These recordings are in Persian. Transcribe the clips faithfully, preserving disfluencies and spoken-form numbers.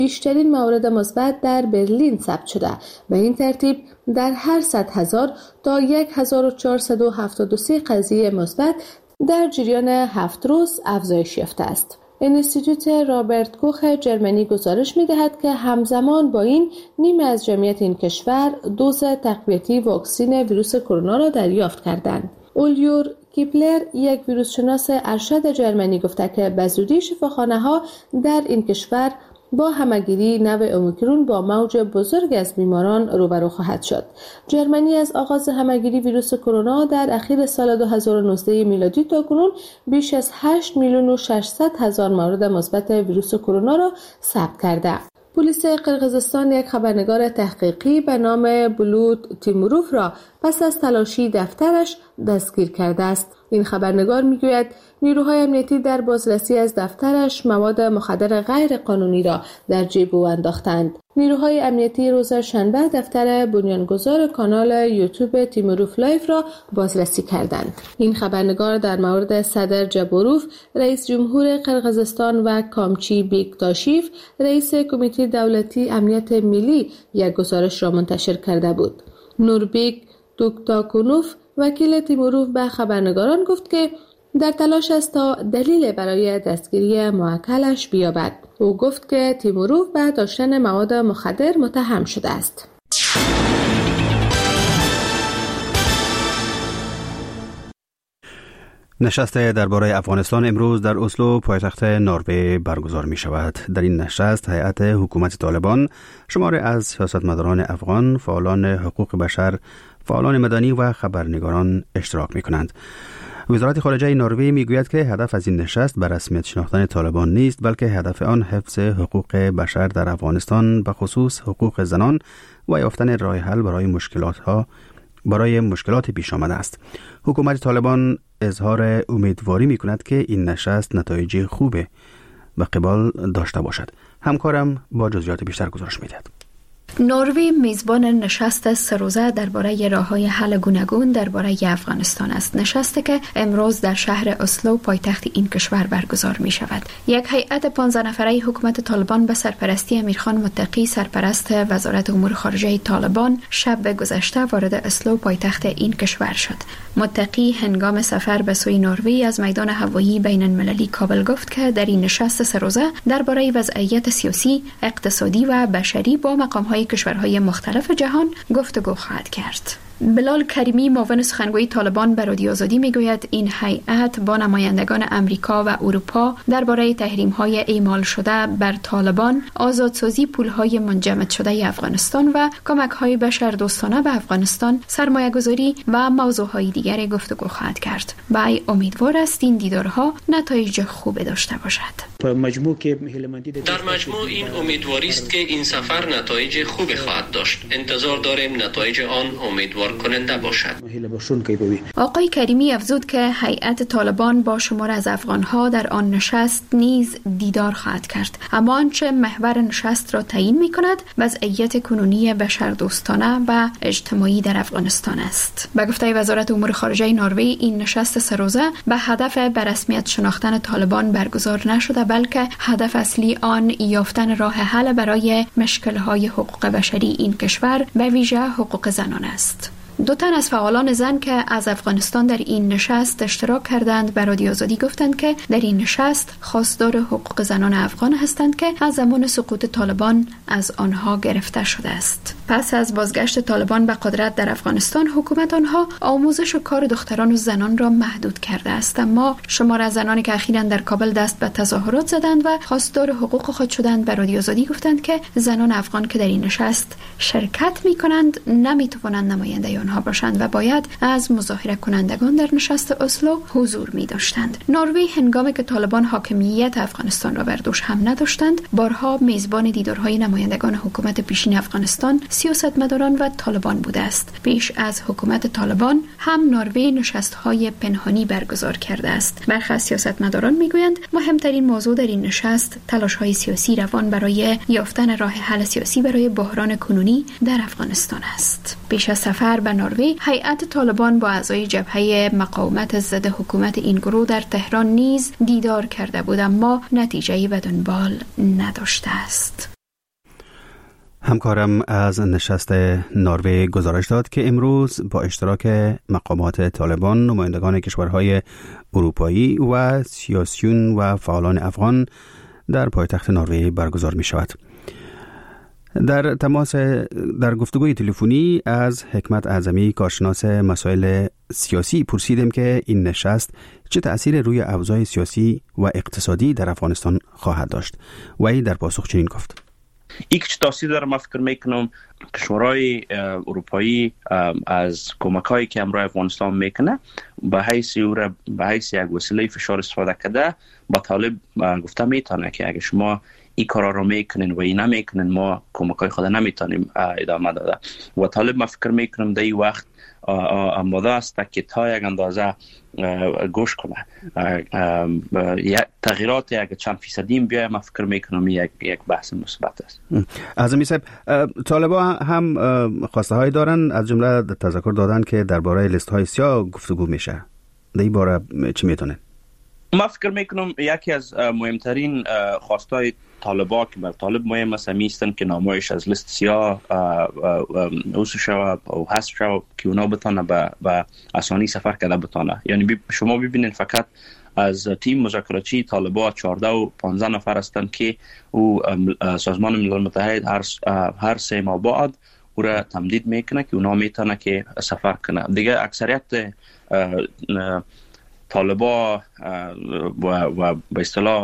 بیشترین موارد مثبت در برلین ثبت شده. به این ترتیب در هر صد هزار تا هزار و چهارصد و هفتاد و سه قضیه مثبت در جریان هفت روز افزایش یافته است. انستیتوت رابرت کوخ جرمنی گزارش می‌دهد که همزمان با این نیمه از جمعیت این کشور دوز تقویتی واکسن ویروس کرونا را دریافت کردند. اولیور کیپلر، یک ویروس شناس ارشد جرمنی، گفته که به زودی شفاخانه‌ها در این کشور با همگیری نو اومیکرون با موج بزرگ از بیماران روبرو خواهد شد. جرمنی از آغاز همگیری ویروس کرونا در اخیر سال دو هزار و نوزده میلادی تا کنون بیش از هشت میلیون و ششصد هزار مورد مثبت ویروس کرونا را ثبت کرده. پلیس قرقیزستان یک خبرنگار تحقیقی به نام بولود تیموروف را پس از تلاشی دفترش دستگیر کرده است. این خبرنگار میگوید نیروهای امنیتی در بازرسی از دفترش مواد مخدر غیر قانونی را در جیب او انداختند. نیروهای امنیتی روز شنبه دفتر بنیانگذار کانال یوتیوب تیموروف لایف را بازرسی کردند. این خبرنگار در مورد صدر جبوروف، رئیس جمهور قرقیزستان و کامچی بیکتاشیف، رئیس کمیته دولتی امنیت ملی، یک گزارش را منتشر کرده بود. نوربیک توکتاکونوف، وکیل تیموروف، به خبرنگاران گفت که در تلاش است تا دلیل برای دستگیری موکلش بیابد. او گفت که تیموروف به داشتن مواد مخدر متهم شده است. نشست درباره افغانستان امروز در اسلو پایتخت نروژ برگزار می شود. در این نشست هیئت حکومت طالبان، شماری از سیاستمداران افغان، فعالان حقوق بشر، فعالان مدنی و خبرنگاران اشتراک می کنند. وزارت خارجه نروژ می گوید که هدف از این نشست به رسمیت شناختن طالبان نیست، بلکه هدف آن حفظ حقوق بشر در افغانستان، به خصوص حقوق زنان و یافتن راه حل برای مشکلات ها برای مشکلات پیش آمده است. حکومت طالبان اظهار امیدواری می کند که این نشست نتایج خوبه و قبال داشته باشد. همکارم با جزئیات بیشتر گزارش می دهد. نروژ میزبان نشست سه روزه درباره راه‌های حل گوناگون درباره افغانستان است. نشستی که امروز در شهر اسلو پایتخت این کشور برگزار می شود. یک هیئت پانزده نفره حکومت طالبان به سرپرستی امیرخان متقی، سرپرست وزارت امور خارجه طالبان، شب گذشته وارد اسلو پایتخت این کشور شد. متقی هنگام سفر به سوی نروژ از میدان هوایی بین المللی کابل گفت که در این نشست سه روزه درباره وضعیت سیاسی، اقتصادی و بشری با مقام‌های کشورهای مختلف جهان گفتگو خواهد کرد. بلال کریمی، معاون سخنگوی طالبان، به رادیو آزادی میگوید این هیئت با نمایندگان امریکا و اروپا درباره تحریم‌های اعمال شده بر طالبان، آزادسازی پول‌های منجمد شده افغانستان و کمک‌های بشردوستانه به افغانستان، سرمایه‌گذاری و موضوع‌های دیگر گفتگو خواهد کرد. وی امیدوار است این دیدارها نتایج خوب داشته باشد. در مجموع این امیدواری است که این سفر نتایج خوبی خواهد داشت. انتظار داریم نتایج آن امیدوار کننده باشد. آقای کریمی افزود که هیئت طالبان با شمار از افغانها در آن نشست نیز دیدار خواهد کرد، اما آنچه محور نشست را تعیین می کند وضعیت کنونی بشردوستانه و اجتماعی در افغانستان است. به گفته وزارت امور خارجه نروژ، این نشست سه روزه به هدف به رسمیت شناختن طالبان برگزار نشده، بلکه هدف اصلی آن یافتن راه حل برای مشکل‌های حقوق بشری این کشور، به ویژه حقوق زنان است. دو تن از فعالان زن که از افغانستان در این نشست اشتراک کردند به رادیو آزادی گفتند که در این نشست خواستار حقوق زنان افغان هستند که از زمان سقوط طالبان از آنها گرفته شده است. پس از بازگشت طالبان به قدرت در افغانستان، حکومت آنها آموزش و کار دختران و زنان را محدود کرده است، اما شمار از زنانی که اخیراً در کابل دست به تظاهرات زدند و خواستار حقوق خود شدند به رادیو آزادی گفتند که زنان افغان که در این نشست شرکت می‌کنند نمی‌توانند نماینده آنها باشند و باید از مظاهره کنندگان در نشست اسلو حضور می داشتند. نروژ هنگامی که طالبان حاکمیت افغانستان را بر دوش هم نداشتند، بارها میزبان دیدارهای نمایندگان حکومت پیشین افغانستان، سیاستمداران و طالبان بوده است. پیش از حکومت طالبان هم نروژ نشست‌های پنهانی برگزار کرده است. برخی از سیاستمداران میگویند مهمترین موضوع در این نشست تلاش‌های سیاسی روان برای یافتن راه حل سیاسی برای بحران کنونی در افغانستان است. پیش از سفر به نروژ، هیئت طالبان با اعضای جبهه مقاومت ضد حکومت این گروه در تهران نیز دیدار کرده بود، اما نتیجه‌ای به دنبال نداشته است. همکارم از نشست نروژ گزارش داد که امروز با اشتراک مقامات طالبان، نمایندگان کشورهای اروپایی و سیاسیون و فعالان افغان در پایتخت نروژ برگزار می شود. در تماس در گفتگوی تلفنی از حکمت اعظمی، کارشناس مسائل سیاسی، پرسیدیم که این نشست چه تأثیر روی اوضاع سیاسی و اقتصادی در افغانستان خواهد داشت. و ای در پاسخ چنین گفت: یک چه تاثیر داره. من فکر میکنم کشورهای اروپایی از کمک‌هایی که امروز افغانستان میکنه به حیث او به حیث یک وسیله فشار استفاده کرده، با طالب گفته میتونه که اگه شما این کارا رو میکنین و این نمیکنین ما کمک‌های خود نمیتونیم ادامه داده. و طالب من فکر میکنم در این وقت آماده است که تا یک اندازه گوش کنه. تغییرات یک چند فیصدی بیای، من فکر میکنم یک یک بحث مثبت است. اعظمی صاحب، طالبا هم خواسته های دارن، از جمله تذکر دادن که درباره لیست های سیاه گفتگو میشه. در این باره چی میتونه؟ من فکر میکنم یکی از مهمترین خواسته های طالبا که بر طالب مهم است میستن که نامایش از لیست سیاه اوسو شود و حذف شود که اونا بتانه به آسانی سفر کرده بتانه. یعنی بی شما ببینید فقط از تیم مذاکراتی طالبا چهارده و پانزده نفر هستند که او سازمان ملل متحد هر هر سه ماه بعد او را تمدید میکنه که اونا میتونه که سفر کنه. دیگه اکثریت طالبا و و به اصطلاح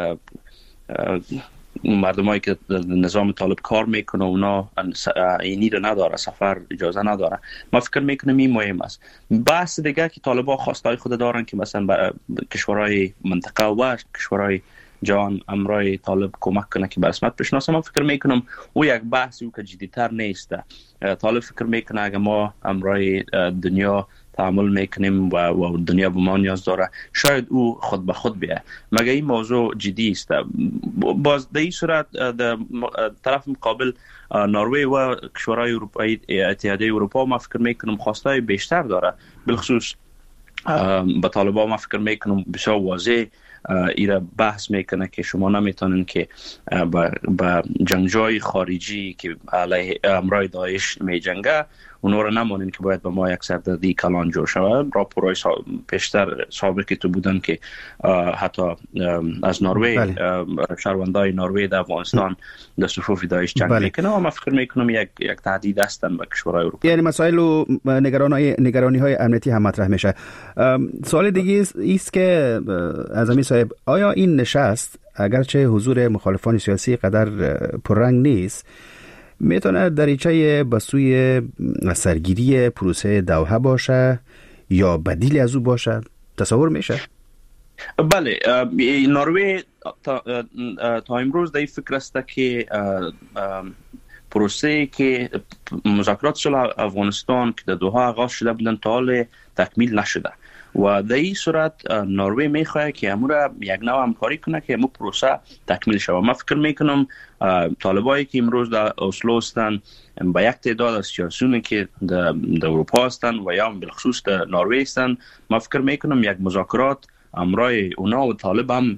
مردمایی که نظام طالب کار میکنه اونا اینی رو نداره، سفر اجازه نداره. ما فکر میکنم این مهم است. بحث دیگه که طالبا خواستای خود دارن که مثلا کشورهای منطقه و کشورهای جهان امرای طالب کمک کنه که به رسمیت بشناسه. من فکر میکنم او یک بحثی او که جدیتر نیست. طالب فکر میکنه اگه ما امرای دنیا تعامل میکنیم و, و دنیا به ما نیاز داره، شاید او خود به خود بیه. مگه این موضوع جدی است. باز در این صورت در طرف مقابل نروژ و کشورهای اروپایی، اتحادیه اروپا، ما فکر میکنم خواستای بیشتر داره. بالخصوص با طالبان ما فکر میکنم بسیار واضح ایره بحث میکنه که شما نمیتونین که با جنگجوی خارجی که علیه امرای داعش میجنگه اونها رو نمانین که باید به ما یک سردردی کلان جور شود. راپورهای پیشتر سابقی تو بودن که حتی از نروژ بله. شهروندای نروژ در افغانستان در صفوف داعش جنگ بله. میکنه و من فکر میکنم یک یک تهدید هستن به کشورهای اروپا. یعنی مسائل و نگرانی نگرانی های امنیتی هم مطرح میشه. سوال دیگه است که اعظمی صاحب، آیا این نشست اگرچه حضور مخالفان سیاسی قدر پررنگ نیست میتونه دریچه به سوی سرگیری پروسه دوحه باشه یا بدیلی از او باشه؟ تصور میشه؟ بله، نروژ تا, تا امروز در این فکر است که پروسه که مذاکرات صلح افغانستان که در دوحه آغاز شده بودن تا حال تکمیل نشده و در این صورت نروژ میخواد که امور یک نوع همکاری کنه که امور پروسه تکمیل شود. من فکر میکنم طالبایی که امروز در اسلو هستند با یک تعداد از سیاسیونی که در اروپا هستند و یا بالخصوص در نروژ هستند، من فکر میکنم یک مذاکرات امرای اونا و طالب هم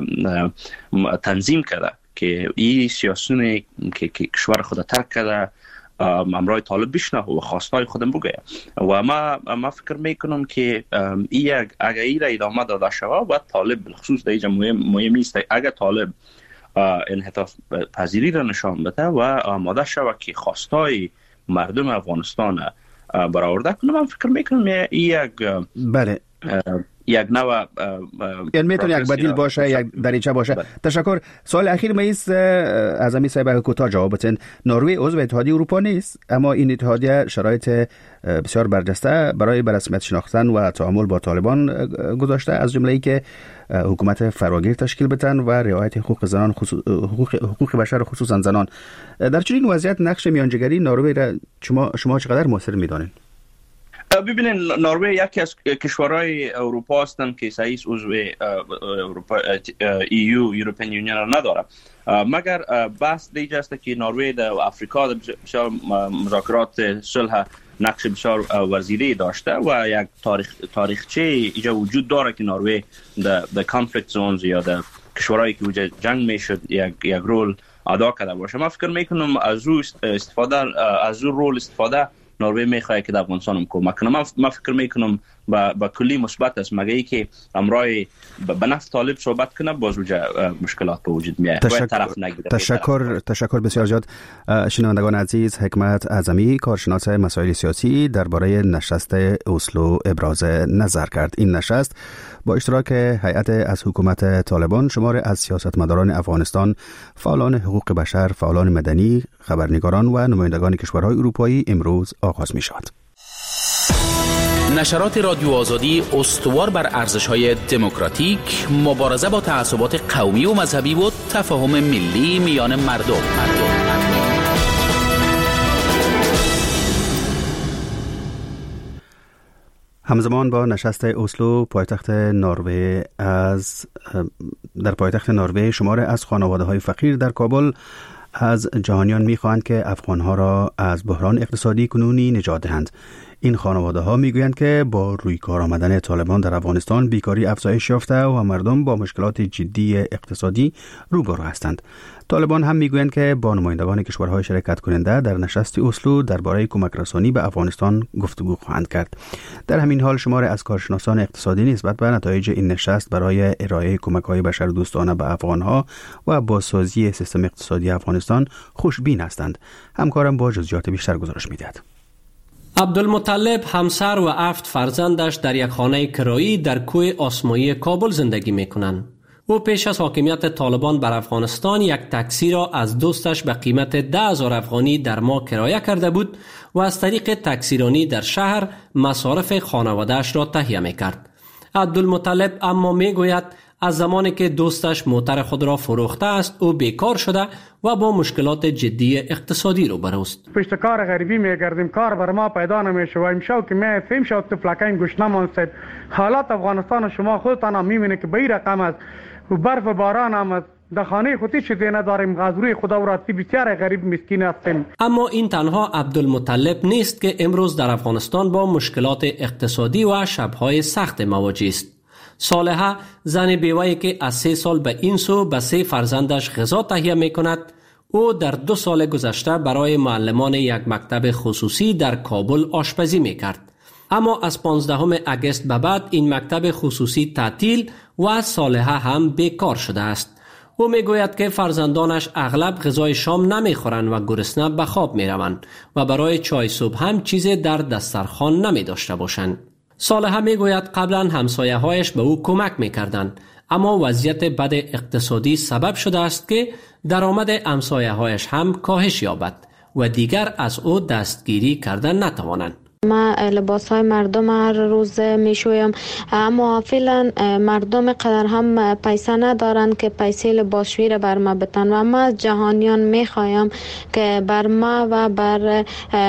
تنظیم کرده که این سیاسیونی که کشور خود ترک کرده امرای طالب بشنه و خواستای خودم بگه. و ما ما فکر میکنم که این اگه این را ادامه داده شود و طالب بالخصوص در اینجا مهم مهم است اگه طالب انحطاط پذیری را نشان بده و آماده شود که خواستای مردم افغانستان برآورده کنه، من فکر میکنم این یک بله یک نوع یعنی میتونه یک بدیل باشه، یک دریچه باشه. بله. تشکر. سوال اخیر ما است اعظمی صاحب کوتاه جواب بدین. نروژ عضو اتحادیه اروپا نیست، اما این اتحادیه شرایط بسیار برجسته برای به رسمیت شناختن و تعامل با طالبان گذاشته، از جمله ای که حکومت فراگیر تشکیل بدن و رعایت حقوق زنان خصوص... حقوق... حقوق بشر خصوصا زنان. در چنین وضعیت نقش میانجیگری نروژ را شما شما چقدر موثر میدانید؟ ببینید، نروژ یکی از کشورهای اروپا هستند که رئیس عضو اروپا ای یو یورپین یونین نداره، مگر بحث دیگه است که نروژ در آفریقا در بسیار مذاکرات صلح نقش بسیار وزیری داشته و یک تاریخ تاریخچه اینجا وجود داره که نروژ در در کانفلیکت زونز یا در کشورهایی که وجود جنگ میشد یک یک رول ادا کرده باشه. من فکر میکنم از او استفاده از او رول استفاده نروژ میخواد که در افغانستان هم کمک کنه. من من فکر میکنم با با کلی مثبت است، مگه ای که امرای به نفع طالب صحبت کنه باز مشکلات به وجود میاد. تشکر... طرف نگیره. تشکر تشکر بسیار زیاد. شنوندگان عزیز، حکمت اعظمی کارشناس مسائل سیاسی درباره نشست اسلو ابراز نظر کرد. این نشست با اشتراک هیئت از حکومت طالبان، شمار از سیاستمداران افغانستان، فعالان حقوق بشر، فعالان مدنی، خبرنگاران و نمایندگان کشورهای اروپایی امروز آغاز می شود. نشرات رادیو آزادی استوار بر ارزش‌های دموکراتیک، مبارزه با تعصبات قومی و مذهبی و تفاهم ملی میان مردم. مردم. همزمان با نشست اسلو پایتخت نروژ از در پایتخت نروژ شمار از خانواده‌های فقیر در کابل از جهانیان می‌خواهند که افغان‌ها را از بحران اقتصادی کنونی نجات دهند. این خانواده ها میگویند که با روی کار آمدن طالبان در افغانستان بیکاری افزایش یافته و مردم با مشکلات جدی اقتصادی روبرو هستند. طالبان هم میگویند که با نمایندگان کشورهای شرکت کننده در نشست اسلو درباره کمک رسانی به افغانستان گفتگو خواهند کرد. در همین حال شمار از کارشناسان اقتصادی نسبت به نتایج این نشست برای ارائه کمک‌های بشردوستانه به افغان‌ها و بازسازی سیستم اقتصادی افغانستان خوشبین هستند. همکارم با جزئیات بیشتر گزارش می‌دهد. عبدالمطلب همسر و هفت فرزندش در یک خانه کرایی در کوه آسمایی کابل زندگی میکنند. او پیش از حاکمیت طالبان بر افغانستان یک تاکسی را از دوستش به قیمت ده هزار افغانی در ماه کرایه کرده بود و از طریق تاکسیرانی در شهر مصارف خانواده‌اش را تهیه میکرد. عبدالمطلب اما میگوید از زمانی که دوستش موتر خود را فروخته است او بیکار شده و با مشکلات جدی اقتصادی روبروست. پشت کار غریبی میگردیم، کار بر ما پیدا نمیشه و امشو که می فهم شد تو فلکین گوش نمانست. حالات افغانستان شما خودتان هم میبینید که به این رقم است و برف و باران هم است. در خانه خودی چیزی نداریم، غذای خدا و راتی بسیار غریب مسکین هستیم. اما این تنها عبدالمطلب نیست که امروز در افغانستان با مشکلات اقتصادی و شبهای سخت مواجه است. صالحه زن بیوه‌ای که از سه سال به این سو به سه فرزندش غذا تهیه می کند. او در دو سال گذشته برای معلمان یک مکتب خصوصی در کابل آشپزی می کرد. اما از پانزدهم اگست به بعد این مکتب خصوصی تعطیل و صالحه هم بیکار شده است. او می گوید که فرزندانش اغلب غذای شام نمی خورند و گرسنه به خواب می روند و برای چای صبح هم چیزی در دسترخوان نمی داشته باشند. صالحه می گوید قبلا همسایه هایش به او کمک می کردند، اما وضعیت بد اقتصادی سبب شده است که درآمد همسایه هایش هم کاهش یابد و دیگر از او دستگیری کردن نتوانند. ما لباس های مردم هر روز می شویم، اما فعلا مردم قدر هم پیسه ندارند که پیسه لباسشویی را بر ما بتن و ما از جهانیان می خوایم که بر ما و بر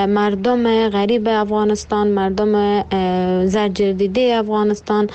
مردم غریب افغانستان، مردم زرجردیده افغانستان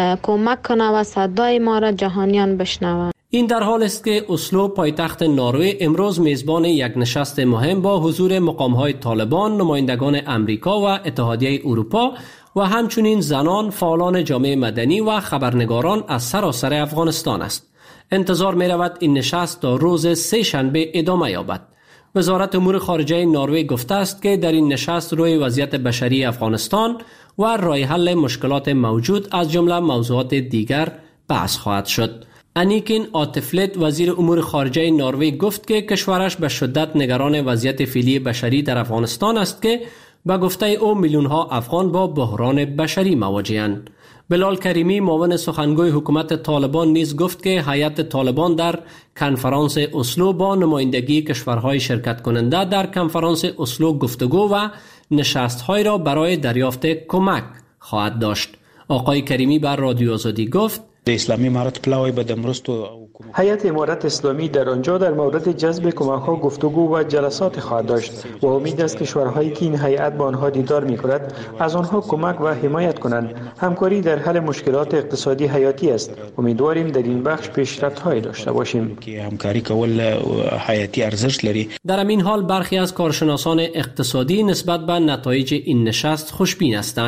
کمک کنه و صدای ما را جهانیان بشنوند. این در حال است که اسلو پایتخت نروژ امروز میزبان یک نشست مهم با حضور مقام‌های طالبان، نمایندگان امریکا و اتحادیه اروپا و همچنین زنان، فعالان جامعه مدنی و خبرنگاران از سراسر افغانستان است. انتظار می رود این نشست تا روز سه شنبه ادامه یابد. وزارت امور خارجه نروژ گفته است که در این نشست روی وضعیت بشری افغانستان و راه حل مشکلات موجود از جمله موضوعات دیگر بحث خواهد شد. انیکین آتفلت وزیر امور خارجه نروژ گفت که کشورش به شدت نگران وضعیت فعلی بشری در افغانستان است که به گفته او میلیون ها افغان با بحران بشری مواجه‌اند. بلال کریمی معاون سخنگوی حکومت طالبان نیز گفت که هیئت طالبان در کنفرانس اسلو با نمایندگی کشورهای شرکت کننده در کنفرانس اسلو گفتگو و نشست‌های را برای دریافت کمک خواهد داشت. آقای کریمی بر رادیو آزادی گفت اسلامی امارت پلاوی به دمرستو هیئت امارت اسلامی در آنجا در مورد جذب کمک‌ها گفتگو و جلسات خواهد داشت و امید است کشورهایی که این هیئت با آنها دیدار می‌کند از آنها کمک و حمایت کنند. همکاری در حل مشکلات اقتصادی حیاتی است. امیدواریم در این بخش پیشرفت‌هایی داشته باشیم که همکاری کول حیاتی ارزش لري. در این حال برخی از کارشناسان اقتصادی نسبت به نتایج این نشست خوشبین هستند.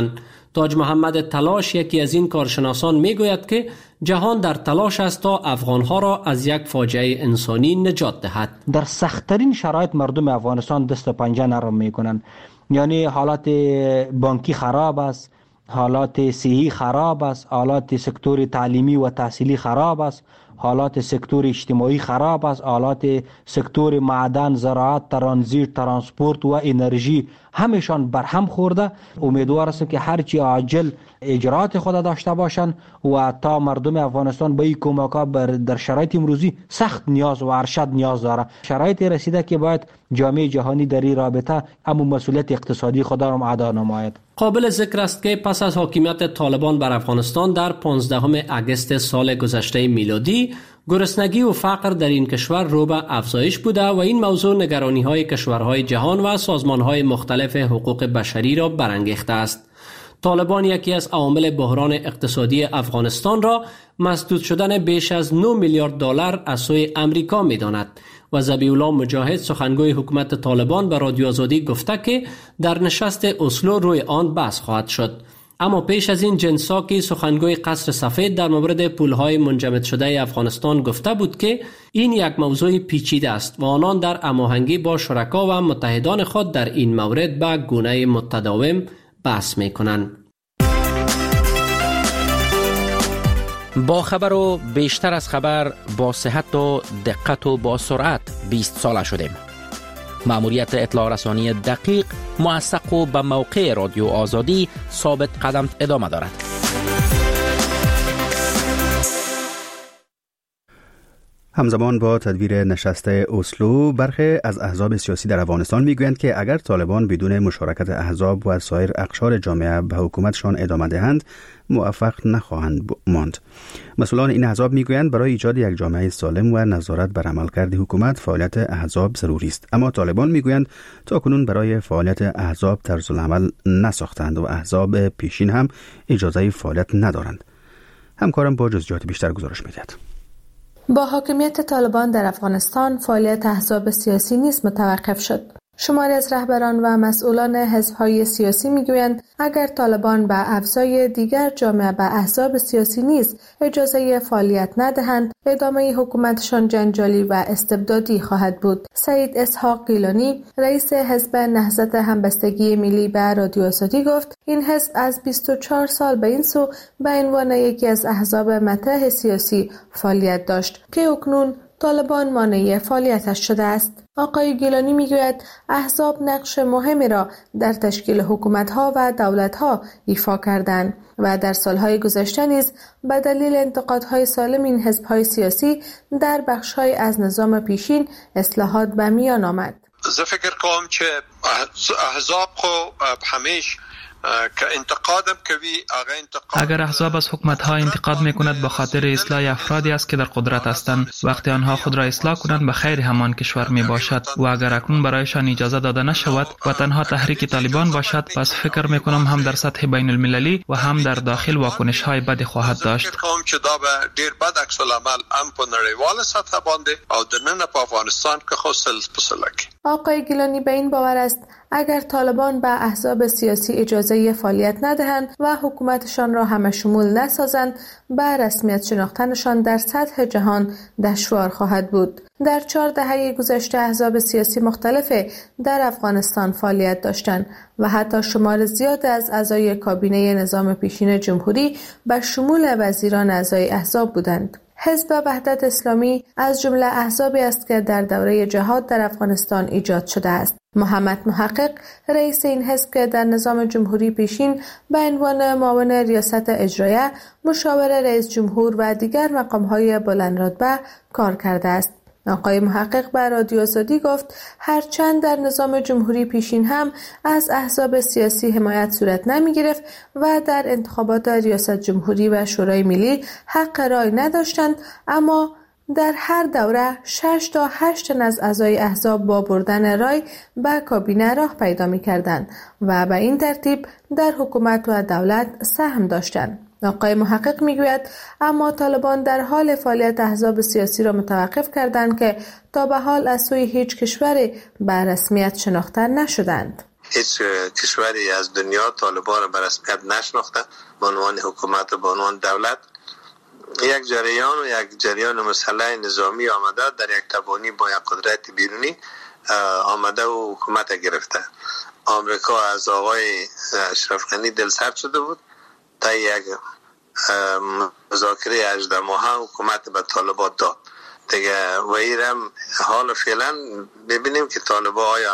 تاج محمد تلاش یکی از این کارشناسان میگوید که جهان در تلاش است تا افغانها را از یک فاجعه انسانی نجات دهد. در سخت‌ترین شرایط مردم افغانستان دست و پنجه نرم میکنند. یعنی حالات بانکی خراب است، حالات صحی خراب است، حالات سکتور تعلیمی و تحصیلی خراب است، حالات سکتور اجتماعی خراب است، حالات سکتور معدن، زراعت، ترانزیت، ترانسپورت و انرژی همشان برهم خورده. امیدوار هستم که هرچی عاجل اجرات خود داشته باشند و تا مردم افغانستان به این کمک‌ها در شرایط امروزی سخت نیاز و ارشد نیاز داره. شرایط رسیده که باید جامعه جهانی در این رابطه اما مسئولیت اقتصادی خود را ادا نماید. قابل ذکر است که پس از حاکمیت طالبان بر افغانستان در پانزدهم اگست سال گذشته میلادی، گرسنگی و فقر در این کشور رو به افزایش بوده و این موضوع نگرانی‌های کشورهای جهان و سازمان‌های مختلف حقوق بشری را برانگیخته است. طالبان یکی از عوامل بحران اقتصادی افغانستان را مسدود شدن بیش از نه میلیارد دلار از سوی امریکا می‌داند و ذبیح الله مجاهد سخنگوی حکومت طالبان به رادیو آزادی گفته که در نشست اسلو روی آن بحث خواهد شد. اما پیش از این جنساکی سخنگوی قصر سفید در مورد پولهای منجمد شده افغانستان گفته بود که این یک موضوع پیچیده است و آنان در هماهنگی با شرکا و متحدان خود در این مورد به گونه متداوم بحث میکنند. با خبر و بیشتر از خبر، با صحت و دقت و با سرعت بیست ساله شدیم. مأموریت اطلاع رسانی دقیق، موثق و به موقع رادیو آزادی ثابت قدم ادامه دارد. همزمان با تدویر نشست اسلو، برخی از احزاب سیاسی در افغانستان میگویند که اگر طالبان بدون مشارکت احزاب و سایر اقشار جامعه به حکومتشان ادامه دهند، موفق نخواهند ماند. مسئولان این احزاب میگویند برای ایجاد یک جامعه سالم و نظارت بر عملکرد حکومت فعالیت احزاب ضروری است، اما طالبان میگویند تاکنون برای فعالیت احزاب طرز العمل نساختند و احزاب پیشین هم اجازه فعالیت ندارند. همکارم با جزئیات بیشتر گزارش میدهد. با حاکمیت طالبان در افغانستان، فعالیت احزاب سیاسی نیز متوقف شد. شماری از رهبران و مسئولان حزب‌های سیاسی میگویند اگر طالبان به افزای دیگر جامعه به احزاب سیاسی نیز اجازه فعالیت ندهند، ادامه حکومتشان جنجالی و استبدادی خواهد بود. سعید اسحاق گیلانی، رئیس حزب نهضت همبستگی ملی، به رادیو آزادی گفت این حزب از بیست و چهار سال به این سو به عنوان یکی از احزاب مطرح سیاسی فعالیت داشت که اکنون طالبان مانع فعالیتش شده است. آقای گیلانی میگوید احزاب نقش مهمی را در تشکیل حکومت‌ها و دولت‌ها ایفا کردند و در سالهای گذشته نیز به دلیل انتقادهای سالم این حزب‌های سیاسی در بخش‌های از نظام پیشین اصلاحات به میان آمد. زه فکر کوم چې احزاب خو همیشه که انتقادم کوي هغه انتقاد اگر احزاب از حکومت‌ها انتقاد می‌کند به خاطر اصلاح افرادی است که در قدرت هستند. وقتی آنها خود را اصلاح کنند به خیر همان کشور میباشد و اگر اکنون برایشان اجازه داده نشود و تنها تحریک طالبان باشد، پس فکر می‌کنم هم در سطح بین المللی و هم در داخل واکنش‌های بدی خواهد داشت. فکر کوم چې دا به ډیر بد عکس العمل هم په نړیواله سطح باندې او د نن په افغانستان کې خو سلسله کې. آقای گیلانی به این باور است اگر طالبان به احزاب سیاسی اجازه فعالیت ندهند و حکومتشان را همه شمول نسازند، به رسمیت شناختنشان در سطح جهان دشوار خواهد بود. در چهار دهه گذشته احزاب سیاسی مختلف در افغانستان فعالیت داشتند و حتی شمار زیاد از اعضای کابینه نظام پیشین جمهوری به شمول وزیران اعضای احزاب بودند. حزب وحدت اسلامی از جمله احزابی است که در دوره جهاد در افغانستان ایجاد شده است. محمد محقق، رئیس این حزب که در نظام جمهوری پیشین به عنوان معاون ریاست اجرایه، مشاور رئیس جمهور و دیگر مقام‌های بلندرتبه کار کرده است. آقای محقق به رادیو آزادی گفت هرچند در نظام جمهوری پیشین هم از احزاب سیاسی حمایت صورت نمی گرفت و در انتخابات ریاست جمهوری و شورای ملی حق رای نداشتند، اما در هر دوره شش تا هشت تن از اعضای احزاب با بردن رای به کابینه راه پیدا می کردند و به این ترتیب در حکومت و دولت سهم داشتند. آقای محقق میگوید اما طالبان در حال فعالیت احزاب سیاسی را متوقف کردند که تا به حال از سوی هیچ کشوری به رسمیت شناخته نشدند. هیچ کشوری از دنیا طالبان را به رسمیت نشناخته به عنوان حکومت و به عنوان دولت. یک جریان و یک جریان مسلح نظامی آمده در یک تبانی با یک قدرت بیرونی آمده و حکومت گرفته. آمریکا از آقای اشرف غنی دلسرد شده بود تا یک مذاکره هجده ماهه حکومت به طالبان داد دیگه و ایرم حال فعلا ببینیم که طالبان آیا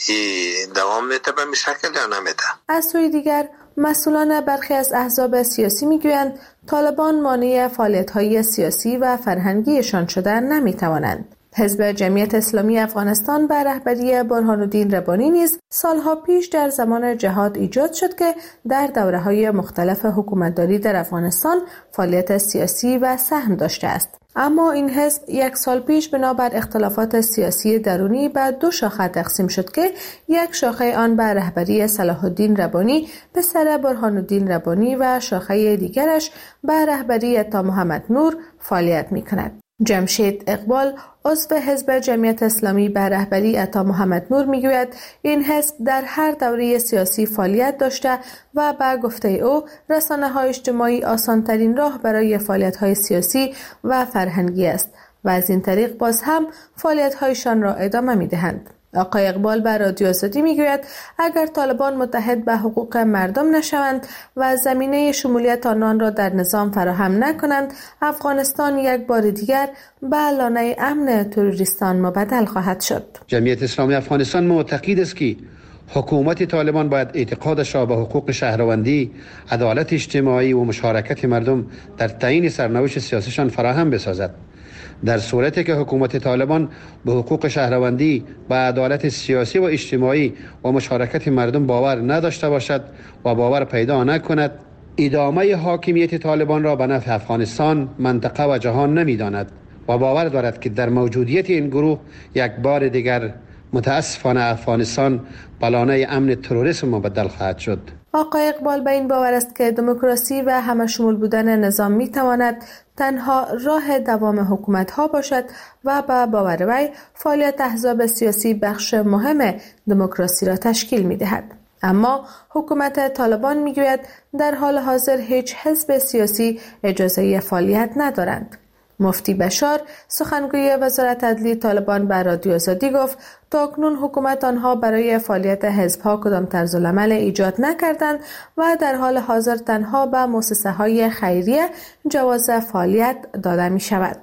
ای دوام میته به شکل یا نمیته. از سوی دیگر مسئولان برخی از احزاب سیاسی میگویند طالبان مانع فعالیت‌های سیاسی و فرهنگیشان شدن نمیتوانند. حزب جمعیت اسلامی افغانستان به رهبری برهان الدین ربانی نیز سالها پیش در زمان جهاد ایجاد شد که در دوره‌های مختلف حکومتداری در افغانستان فعالیت سیاسی و سهم داشته است. اما این حزب یک سال پیش بنابر اختلافات سیاسی درونی به دو شاخه تقسیم شد که یک شاخه آن به رهبری صلاح الدین ربانی پسر برهان الدین ربانی و شاخه دیگرش به رهبری عطا محمد نور فعالیت می‌کند. جمشید اقبال عضو حزب جمعیت اسلامی به رهبری عطا محمد نور میگوید این حزب در هر دوره سیاسی فعالیت داشته و به گفته او رسانه‌های اجتماعی آسان‌ترین راه برای فعالیت‌های سیاسی و فرهنگی است و از این طریق باز هم فعالیت‌هایشان را ادامه می‌دهند. آقای اقبال به رادیو آزادی میگوید اگر طالبان متحد به حقوق مردم نشوند و زمینه شمولیت آنان را در نظام فراهم نکنند، افغانستان یک بار دیگر به لانه امن تروریستان مبدل خواهد شد. جمعیت اسلامی افغانستان معتقد است که حکومت طالبان باید اعتقادش را به حقوق شهروندی، عدالت اجتماعی و مشارکت مردم در تعیین سرنوشت سیاسیشان فراهم بسازد. در صورتی که حکومت طالبان به حقوق شهروندی، به عدالت سیاسی و اجتماعی و مشارکت مردم باور نداشته باشد و باور پیدا نکند، ادامه حاکمیت طالبان را به نفع افغانستان، منطقه و جهان نمی‌داند و باور دارد که در موجودیت این گروه یک بار دیگر متاسفانه افغانستان به لانه امن تروریسم مبدل خواهد شد. آقای اقبال به این باور است که دموکراسی و همشمول بودن نظام می تواند تنها راه دوام حکومت ها باشد و به باور وی فعالیت احزاب سیاسی بخش مهم دموکراسی را تشکیل می دهد. اما حکومت طالبان می گوید در حال حاضر هیچ حزب سیاسی اجازه فعالیت ندارند. مفتی بشار سخنگوی وزارت عدلی طالبان به رادیو آزادی گفت تاکنون حکومت آنها برای فعالیت حزب‌ها کدام طرزالعمل ایجاد نکردند و در حال حاضر تنها به مؤسسه‌های خیریه جواز فعالیت داده می شود.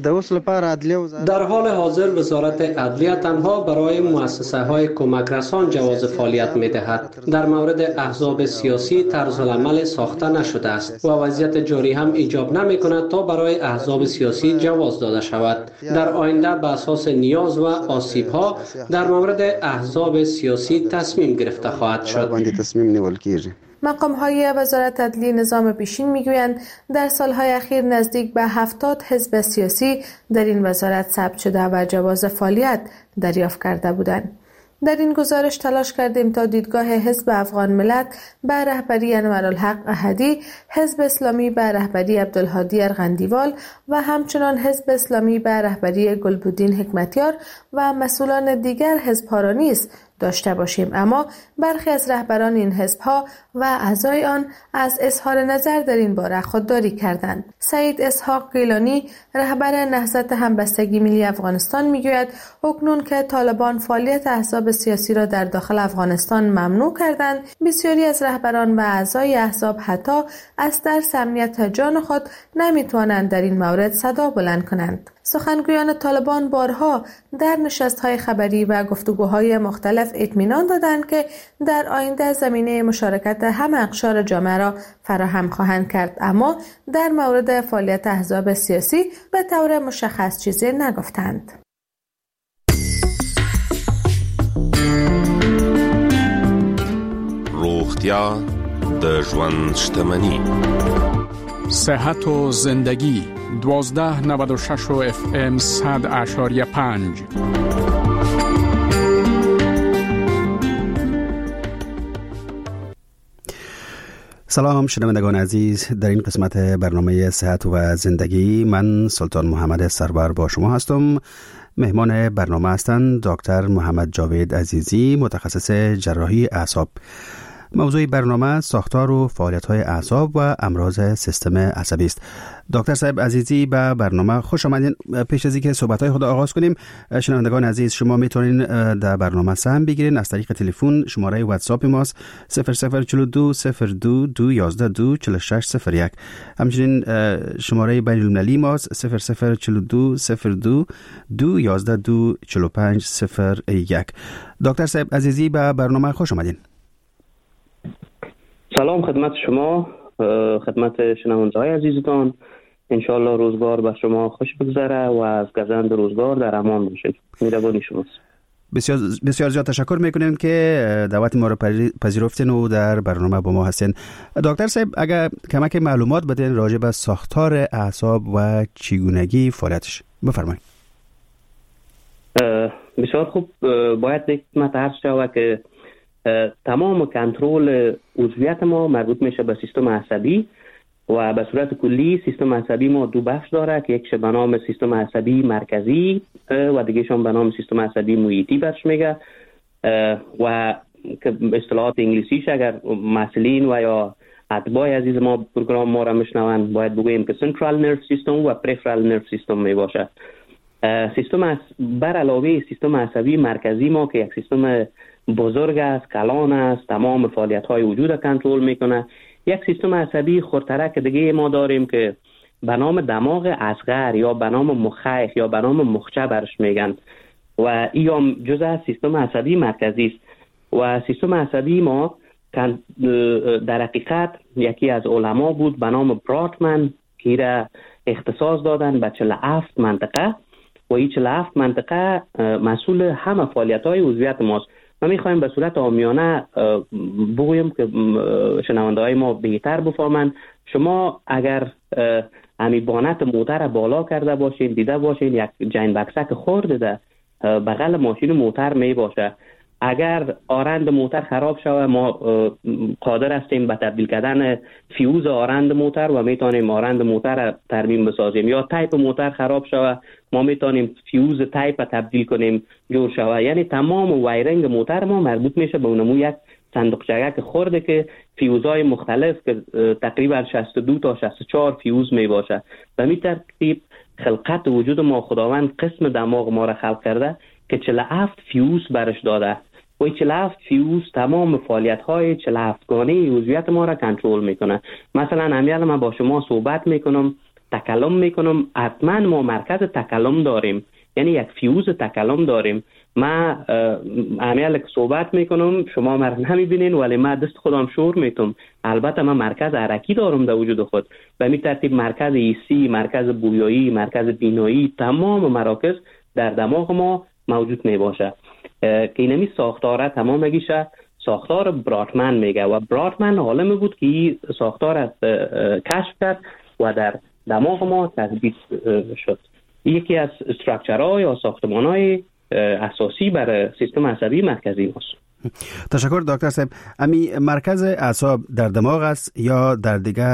در حال حاضر وزارت عدلیه تنها برای مؤسسه‌های کمک رسان جواز فعالیت می‌دهد. در مورد احزاب سیاسی طرزالعمل ساخته نشده است و وضعیت جاری هم ایجاب نمی‌کند تا برای احزاب سیاسی جواز داده شود. در آینده به اساس نیاز و آسیب‌ها در مورد احزاب سیاسی تصمیم گرفته خواهد شد. مقام‌های وزارت عدلی نظام پیشین می‌گویند در سال‌های اخیر نزدیک به هفتاد حزب سیاسی در این وزارت ثبت شده و جواز فعالیت دریافت کرده بودند. در این گزارش تلاش کردیم تا دیدگاه حزب افغان ملت به رهبری انورالحق احدی، حزب اسلامی به رهبری عبدالهادی ارغندیوال و همچنان حزب اسلامی به رهبری گلبدین حکمتیار و مسئولان دیگر حزب‌ها را نیز داشته باشیم، اما برخی از رهبران این حزب‌ها و اعضای آن از اظهار نظر در این باره خودداری کردند. سعید اسحاق گیلانی رهبر نهضت همبستگی ملی افغانستان میگوید اکنون که طالبان فعالیت احزاب سیاسی را در داخل افغانستان ممنوع کردند، بسیاری از رهبران و اعضای احزاب حتی از ترس امنیت جان خود نمیتوانند در این مورد صدا بلند کنند. سخنگویان طالبان بارها در نشست‌های خبری و گفتگوهای مختلف اطمینان دادند که در آینده زمینه مشارکت همه اقشار جامعه را فراهم خواهند کرد، اما در مورد فعالیت احزاب سیاسی به طور مشخص چیزی نگفتند. روغتیا د ژوند شتمني، صحت و زندگی دوازده نود و شش و اف ام صد اشاریه پنج. سلام شنوندگان عزیز، در این قسمت برنامه صحت و زندگی من سلطان محمد سرور با شما هستم. مهمان برنامه هستند دکتر محمد جاوید عزیزی، متخصص جراحی اعصاب. موضوع برنامه ساختار و فعالیت‌های اعصاب و امراض سیستم عصبی است. دکتر صاحب عزیزی به برنامه خوش آمدین. پیش از اینکه صحبت‌های خود آغاز کنیم، شنوندگان عزیز شما میتونین در برنامه سهم بگیرین از طریق تلفن. شماره واتساپ ماست صفر صفر چهل و دو صفر دو دو یازده دو چهل و شش صفر یک. همچنین شماره بین المللی ماست صفر صفر چهل و دو صفر دو دو یازده دو چهل و پنج صفر یک. دکتر صاحب عزیزی به برنامه خوش آمدین. سلام خدمت شما، خدمت شنونده‌های عزیزتان. انشالله روزگار به شما خوش بگذره و از گزند روزگار در امان باشید. مهربانی شماست. بسیار بسیار زیاد تشکر میکنیم که دعوت ما را پذیرفتین و در برنامه با ما هستین. دکتر صاحب اگر کمک معلومات بدین راجع به ساختار اعصاب و چگونگی فعالیتش بفرمایید. بسیار خوب. باید یک خدمت عرض شود که تمام کنترل عضویت ما مربوط میشه به سیستم عصبی و به صورت کلی سیستم عصبی ما دو بخش داره که یکش به نام سیستم عصبی مرکزی و دیگه‌شون به نام سیستم عصبی محیطی برش میگه و که به اصطلاحات انگلیسیش اگر مسئولین و یا اتباع عزیز ما پروگرام ما را میشنون باید بگوییم که سنترال نرو سیستم و پریفرال نرو سیستم میباشه. سیستم بر علاوه سیستم عصبی مرکزی ما که یک سیستم بزرگ است، کلان است، تمام فعالیت های وجود کنترل میکنه. یک سیستم عصبی خردترک دیگه ما داریم که به نام دماغ اصغر یا به نام مخیخ یا به نام مخچه برش میگن و این هم جزء از سیستم عصبی مرکزی است. و سیستم عصبی ما در حقیقت یکی از علما بود به نام براتمن که را اختصاص دادن به چهل و هفت منطقه و این چهل و هفت منطقه مسئول همه فعالیت های عضویت ماست. ما میخوایم به صورت عامیانه بگویم که شنونده های ما بهتر بفهمن. شما اگر همی بانت موتر بالا کرده باشین دیده باشین یک جین بکسک خورده ده بغل ماشین موتر می باشه. اگر آرند موتر خراب شود ما قادر هستیم به تبدیل کردن فیوز آرند موتر و میتونیم آرند موتر ترمیم بسازیم. یا تایپ موتر خراب شود ما میتونیم فیوز تایپ تبدیل کنیم جور شود. یعنی تمام وایرنگ موتر ما مربوط میشه به اونمو یک صندوقچه که خورده که فیوزهای مختلف که تقریبا شصت و دو تا شصت و چهار فیوز می باشه. به می ترتیب خلقت وجود ما خداوند قسم دماغ ما را خلق کرده که چهل و هفت فیوز برش داده و چهل و هفت فیوز تمام فعالیت‌های چهل و هفت گانه عضویت ما را کنترل میکنه. مثلا امیال من با شما صحبت میکنم، تکلم میکنم، حتما ما مرکز تکلم داریم، یعنی یک فیوز تکلم داریم. ما امیال که صحبت میکنم شما مرا نمیبینین ولی ما دست خودم شور میتم. البته من مرکز حرکی دارم در وجود خود. به می ترتیب مرکز ایسی، مرکز بویایی، مرکز بینایی، تمام مراکز در دماغ ما موجود می باشه که اینمی ساختاره تمام میگیشه ساختار براتمن میگه و براتمن عالم بود که این ساختار کشف کرد و در دماغ ما تثبیت شد. یکی از استراکچرها یا ساختمانهای اساسی برای سیستم عصبی مرکزی است. تشکر دکتر صاحب. امی مرکز اعصاب در دماغ است یا در دیگه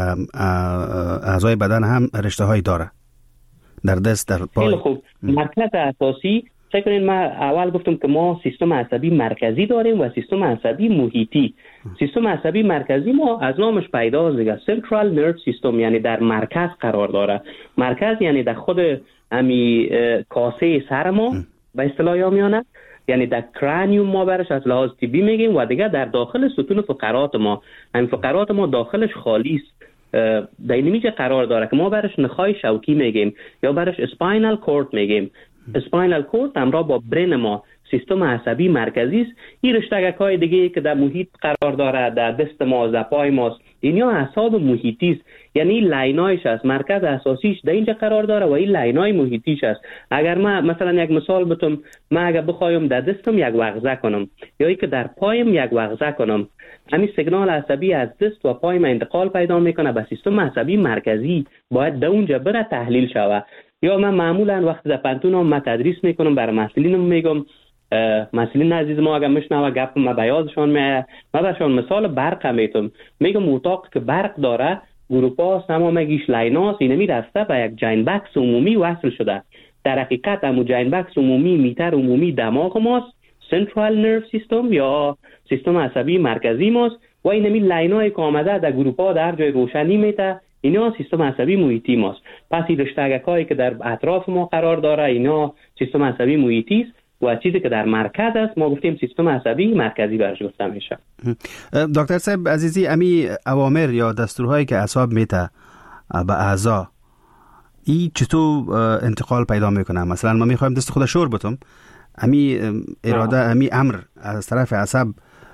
اعضای بدن هم رشته هایی داره؟ در دست، در پای؟ خیلی خوب. مرکز اساسی فکر کنید ما اول گفتم که ما سیستم عصبی مرکزی داریم و سیستم عصبی محیطی. سیستم عصبی مرکزی ما از نامش پیداست دیگه، سنترال نرو سیستم، یعنی در مرکز قرار داره. مرکز یعنی در خود امی کاسه سر ما به اصطلاح عامیانه، یعنی در کرانیوم ما برش از لحاظ طبی میگیم و دیگه در داخل ستون فقرات ما. همین فقرات ما داخلش خالی است، در اینمیجه قرار داره که ما برش نخای شوکی میگیم یا برش اسپاینال کورد میگیم. اسپاینال کورد همراه با برین ما سیستم عصبی مرکزی است. این رشته‌های دیگه که در محیط قرار داره، در دست ما، در پای ماست، اینیا اعصاب محیطی است. یعنی لاینایش است، مرکز اساسیش در اینجا قرار داره و این لاینای محیطیش است. اگر ما مثلا یک مثال بتم، ما اگر بخوایم در دستم یک وغزه کنم یا ای که در پایم یک وغزه کنم، همین سیگنال عصبی از دست و پای ما انتقال پیدا میکنه به سیستم عصبی مرکزی، باید در اونجا بره تحلیل شود. یا من معمولا وقتی در پانتونم ما تدریس میکنم برای مسئولینم میگم، مسئولین عزیز ما اگر میشنوه گپ ما بیازشان میه، ما برشان مثال برق میتونم میگم اتاق که برق داره گروپا سما مگیش لایناس اینمی رسته به یک جین بکس عمومی وصل شده. در حقیقت همون جاین بکس عمومی میتر عمومی دماغ ماست، سنترال نرو سیستم یا سیستم عصبی مرکزی ماست و این همین لینایی که آمده در گروپا در جای روشنی میته اینا سیستم عصبی محیطی ماست. پس این رشته‌هایی که در اطراف ما قرار داره اینا سیستم عصبی محیطی است و چیزی که در مرکز است ما گفتیم سیستم عصبی مرکزی برش گفته میشه. دکتر صاحب عزیزی، امی اوامر یا دستورهایی که اعصاب میته به اعضا ای چطور انتقال پیدا میکنه؟ مثلا ما میخوایم دست خود شور بتم، امی اراده امی امر از طرف عصب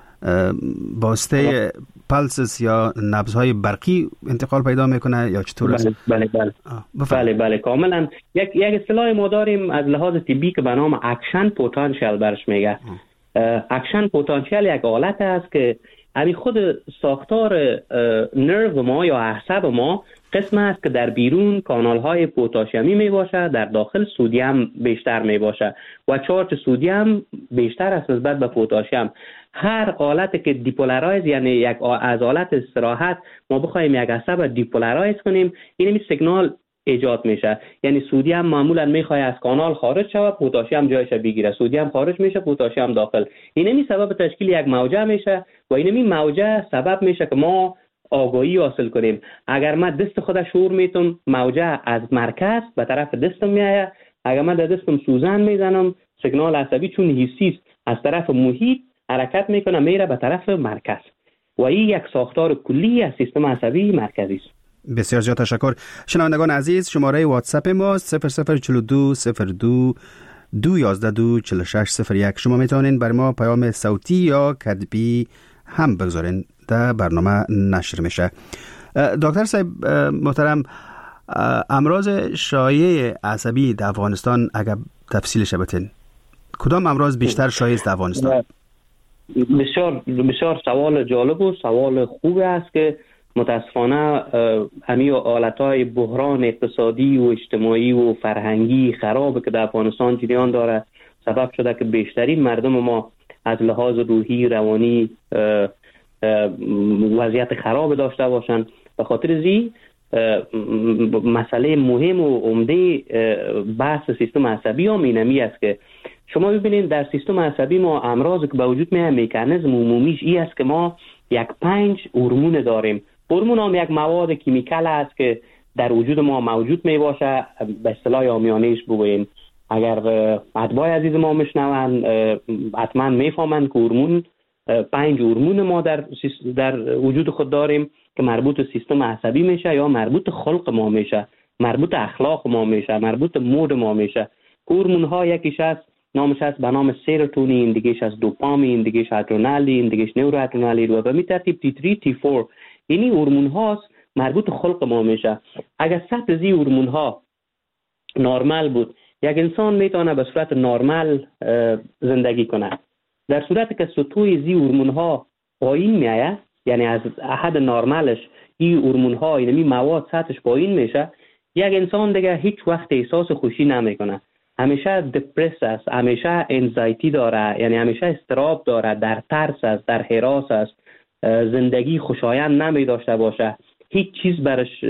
واسطه پلسز یا نبضهای برقی انتقال پیدا میکنه یا چطور است؟ بله بله بله بله بله کاملا. یک یک اصطلاح ما داریم از لحاظ طبی که به نام اکشن پتانسیل برش میگه. اکشن پتانسیل یک حالت است که همین خود ساختار نرو ما یا عصب ما قسم است که در بیرون کانال های پتاسیمی می باشه، در داخل سدیم بیشتر می باشه و چارج سدیم بیشتر است نسبت به پتاسیم. هر حالت که دیپولارایز یعنی یک از حالت استراحت ما بخوایم یک عصب دیپولارایز کنیم این می سیگنال ایجاد میشه، یعنی سدیم معمولا میخواد از کانال خارج شود پتاسیم جایش بگیره، سدیم خارج میشه پتاسیم داخل. این می سبب تشکیل یک موجه میشه و این می موجه سبب میشه که ما آگاهی حاصل کنیم. اگر من دست خود شور میتم موجه از مرکز به طرف دستم میایه، اگر من در دستم سوزن میزنم سیگنال عصبی چون حسی است از طرف محیط حرکت میکنه میره به طرف مرکز و این یک ساختار کلی از سیستم عصبی مرکزی است. بسیار زیاد تشکر. شنوندگان عزیز، شماره واتساپ ما صفر صفر چهل و دو صفر دو دو یازده دو چهل و شش صفر یک. شما میتونین بر ما پیام صوتی یا کتبی هم بگذارین، در برنامه نشر میشه. دکتر صاحب محترم، امراض شایع عصبی در افغانستان اگر تفصیلش بتین، کدام امراض بیشتر شایع است در افغانستان؟ بسیار بسیار سوال جالب و سوال خوب است که متاسفانه همین حالتهای بحران اقتصادی و اجتماعی و فرهنگی خراب که در افغانستان جریان داره سبب شده که بیشترین مردم ما از لحاظ روحی روانی وضعیت خراب داشته باشند. به خاطر زی مسئله مهم و عمده بحث سیستم عصبی هم اینمی است که شما ببینید در سیستم عصبی ما امراض که به وجود میاد مکانیزم عمومیش این است که ما یک پنج هورمون داریم. هورمون هم یک مواد کیمیکال است که در وجود ما موجود می باشه. به اصطلاح عامیانه‌اش بگوییم، اگر اتباع عزیز ما میشنون حتما میفهمند که هورمون پنج هورمون ما در در وجود خود داریم که مربوط به سیستم عصبی میشه یا مربوط خلق ما میشه، مربوط اخلاق ما میشه، مربوط مود ما میشه. هورمون ها یکیش است نامش است به نام سیروتونین، دیگهش از دوپامین، دیگهش ادرنالین، دیگهش نوروادرنالین و به می ترتیب تی سه تی چهار. اینی هورمون هاست مربوط خلق ما میشه. اگر سطح زی هورمون ها نرمال بود یک انسان میتونه به صورت نرمال زندگی کنه. در صورتی که سطوح زی هورمون ها پایین میایه، یعنی از حد نرمالش این هورمون ها اینمی مواد سطحش پایین میشه، یک انسان دیگه هیچ وقت احساس خوشی نمیکنه، همیشه دپرس است، همیشه انزایتی داره، یعنی همیشه استراب داره، در ترس است، در هراس است، زندگی خوشایند نمی داشته باشه، هیچ چیز برش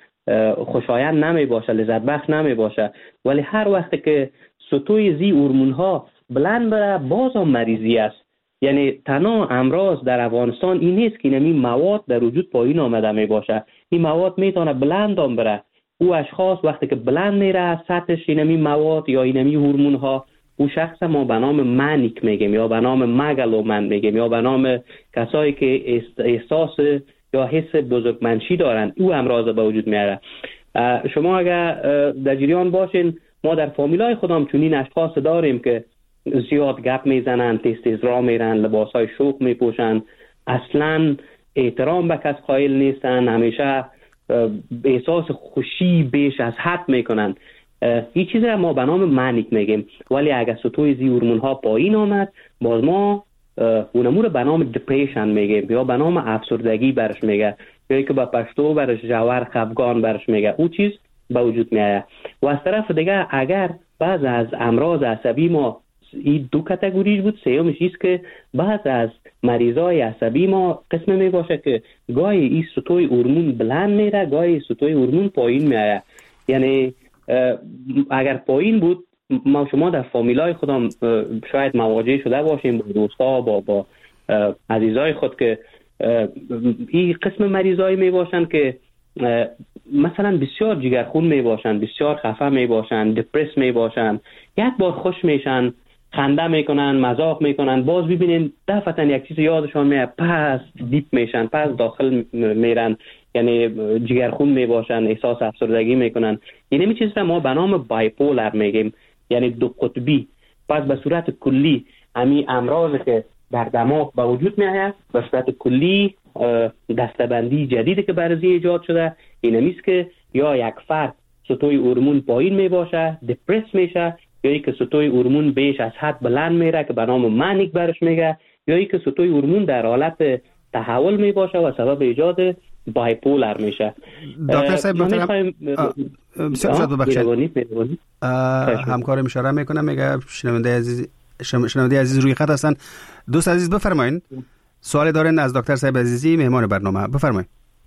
خوشایند نمی باشه، لذت بخش نمی باشه. ولی هر وقت که سطوح زی هورمون ها بلند بره باز هم مریضی است. یعنی تنها امراض در افغانستان این نیست که اینمی مواد در وجود پایین آمده می باشه، این مواد میتونه بلند هم بره. او اشخاص وقتی که بلند میره سطحش اینمی مواد یا اینمی هورمون ها، او شخص ما به نام منیک میگیم یا به نام مگالومن میگیم یا به نام کسایی که احساس یا حس بزرگمنشی دارن، او امراض به وجود میاره. شما اگر در جریان باشین ما در فامیلای خودم چنین اشخاص داریم که زیاد گپ میزنن، تیز تیز راه میرن، لباسای شوق میپوشن، اصلا احترام به کس قائل نیستن، همیشه احساس خوشی بیش از حد میکنن. این چیز را ما به نام منیک میگیم. ولی اگر سطوح زی هورمون ها پایین آمد باز ما اونمو رو به نام دپریشن میگیم یا به نام افسردگی برش میگه یا که با پشتو برش جوار خفگان برش میگه. او چیز به وجود میاد. و از طرف دیگه اگر بعض از امراض عصبی ما این دو کاتگوریش بود، سومش است که بعض از مریضای عصبی ما قسم می باشه که گاهی این سطوح هورمون بلند میره، گاهی سطوح هورمون پایین میاد. یعنی اگر پایین بود ما شما در فامیلای خودم شاید مواجه شده باشیم با دوستا با با عزیزای خود که این قسم مریضایی می باشن که مثلا بسیار جگرخون می باشن، بسیار خفه می باشن، دپرس می باشن، یک بار خوش میشن، خنده میکنن، مذاق میکنن، باز ببینین دفعتا یک چیز یادشان میاد، پس دیپ میشن، پس داخل میرن، یعنی جگرخون می باشن، احساس افسردگی میکنن. این می چیز را ما به نام بایپولر میگیم، یعنی دو قطبی. پس به صورت کلی امی امراض که در دماغ به وجود می آید به صورت کلی دستبندی جدیدی که برای ایجاد شده این همیست که یا یک فرد سطوح هورمون پایین می باشه، دپرس میشه، یا ای که سطوح هورمون بیش از حد بلند میره که به نام مانیک برش میگه، یا ای که سطوح هورمون در حالت تحول می باشه و سبب ایجاد بایپولر میشه. دکتر صاحب محترم بسیار شاد ببخشید همکارم اشاره میکنم، میگه شنونده عزیز شنونده عزیز روی خط هستن. دوست عزیز بفرمایید سوال دارین از دکتر صاحب عزیزی مهمان برنامه، بفرمایید.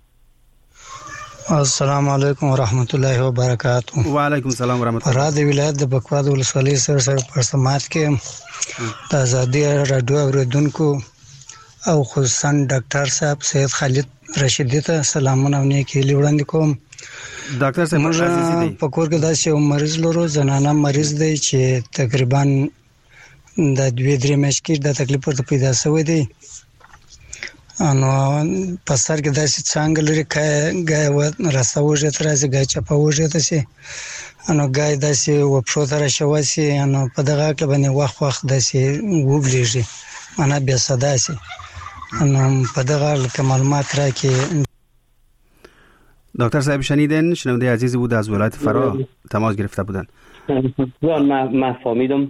السلام علیکم و رحمت الله و برکاته. و علیکم السلام و رحمت الله. فراد ولایت د بکواد ولسوالی سره سره پر سماعت کې د ازادي رادیو اوریدونکو او خصوصا ډاکټر صاحب سید خالد رشیدی ته سلامونه او نیکی وړاندې کوم. ډاکټر صاحب عزیزي دی په کور کې داسې یو مریض لرو، زنانه مریض دی چې تقریبا د دوه درې میاشتې کې د تکلیف ورته پیدا شوی دی. انو په سر کې داسې څنګه لري کای و رساوږي تر ازي گای چپاوږي ته سي انو گای داسې و پښو تر شوی سي. انو په دغه کې باندې وخت وخت داسې وګلیږي انا بیا صدا سي. انو په دغه معلومات راکې. دکتر صاحب شنیدن شنونده عزیزی بود از ولایت فرا تماس گرفته بودن. من من فهمیدم.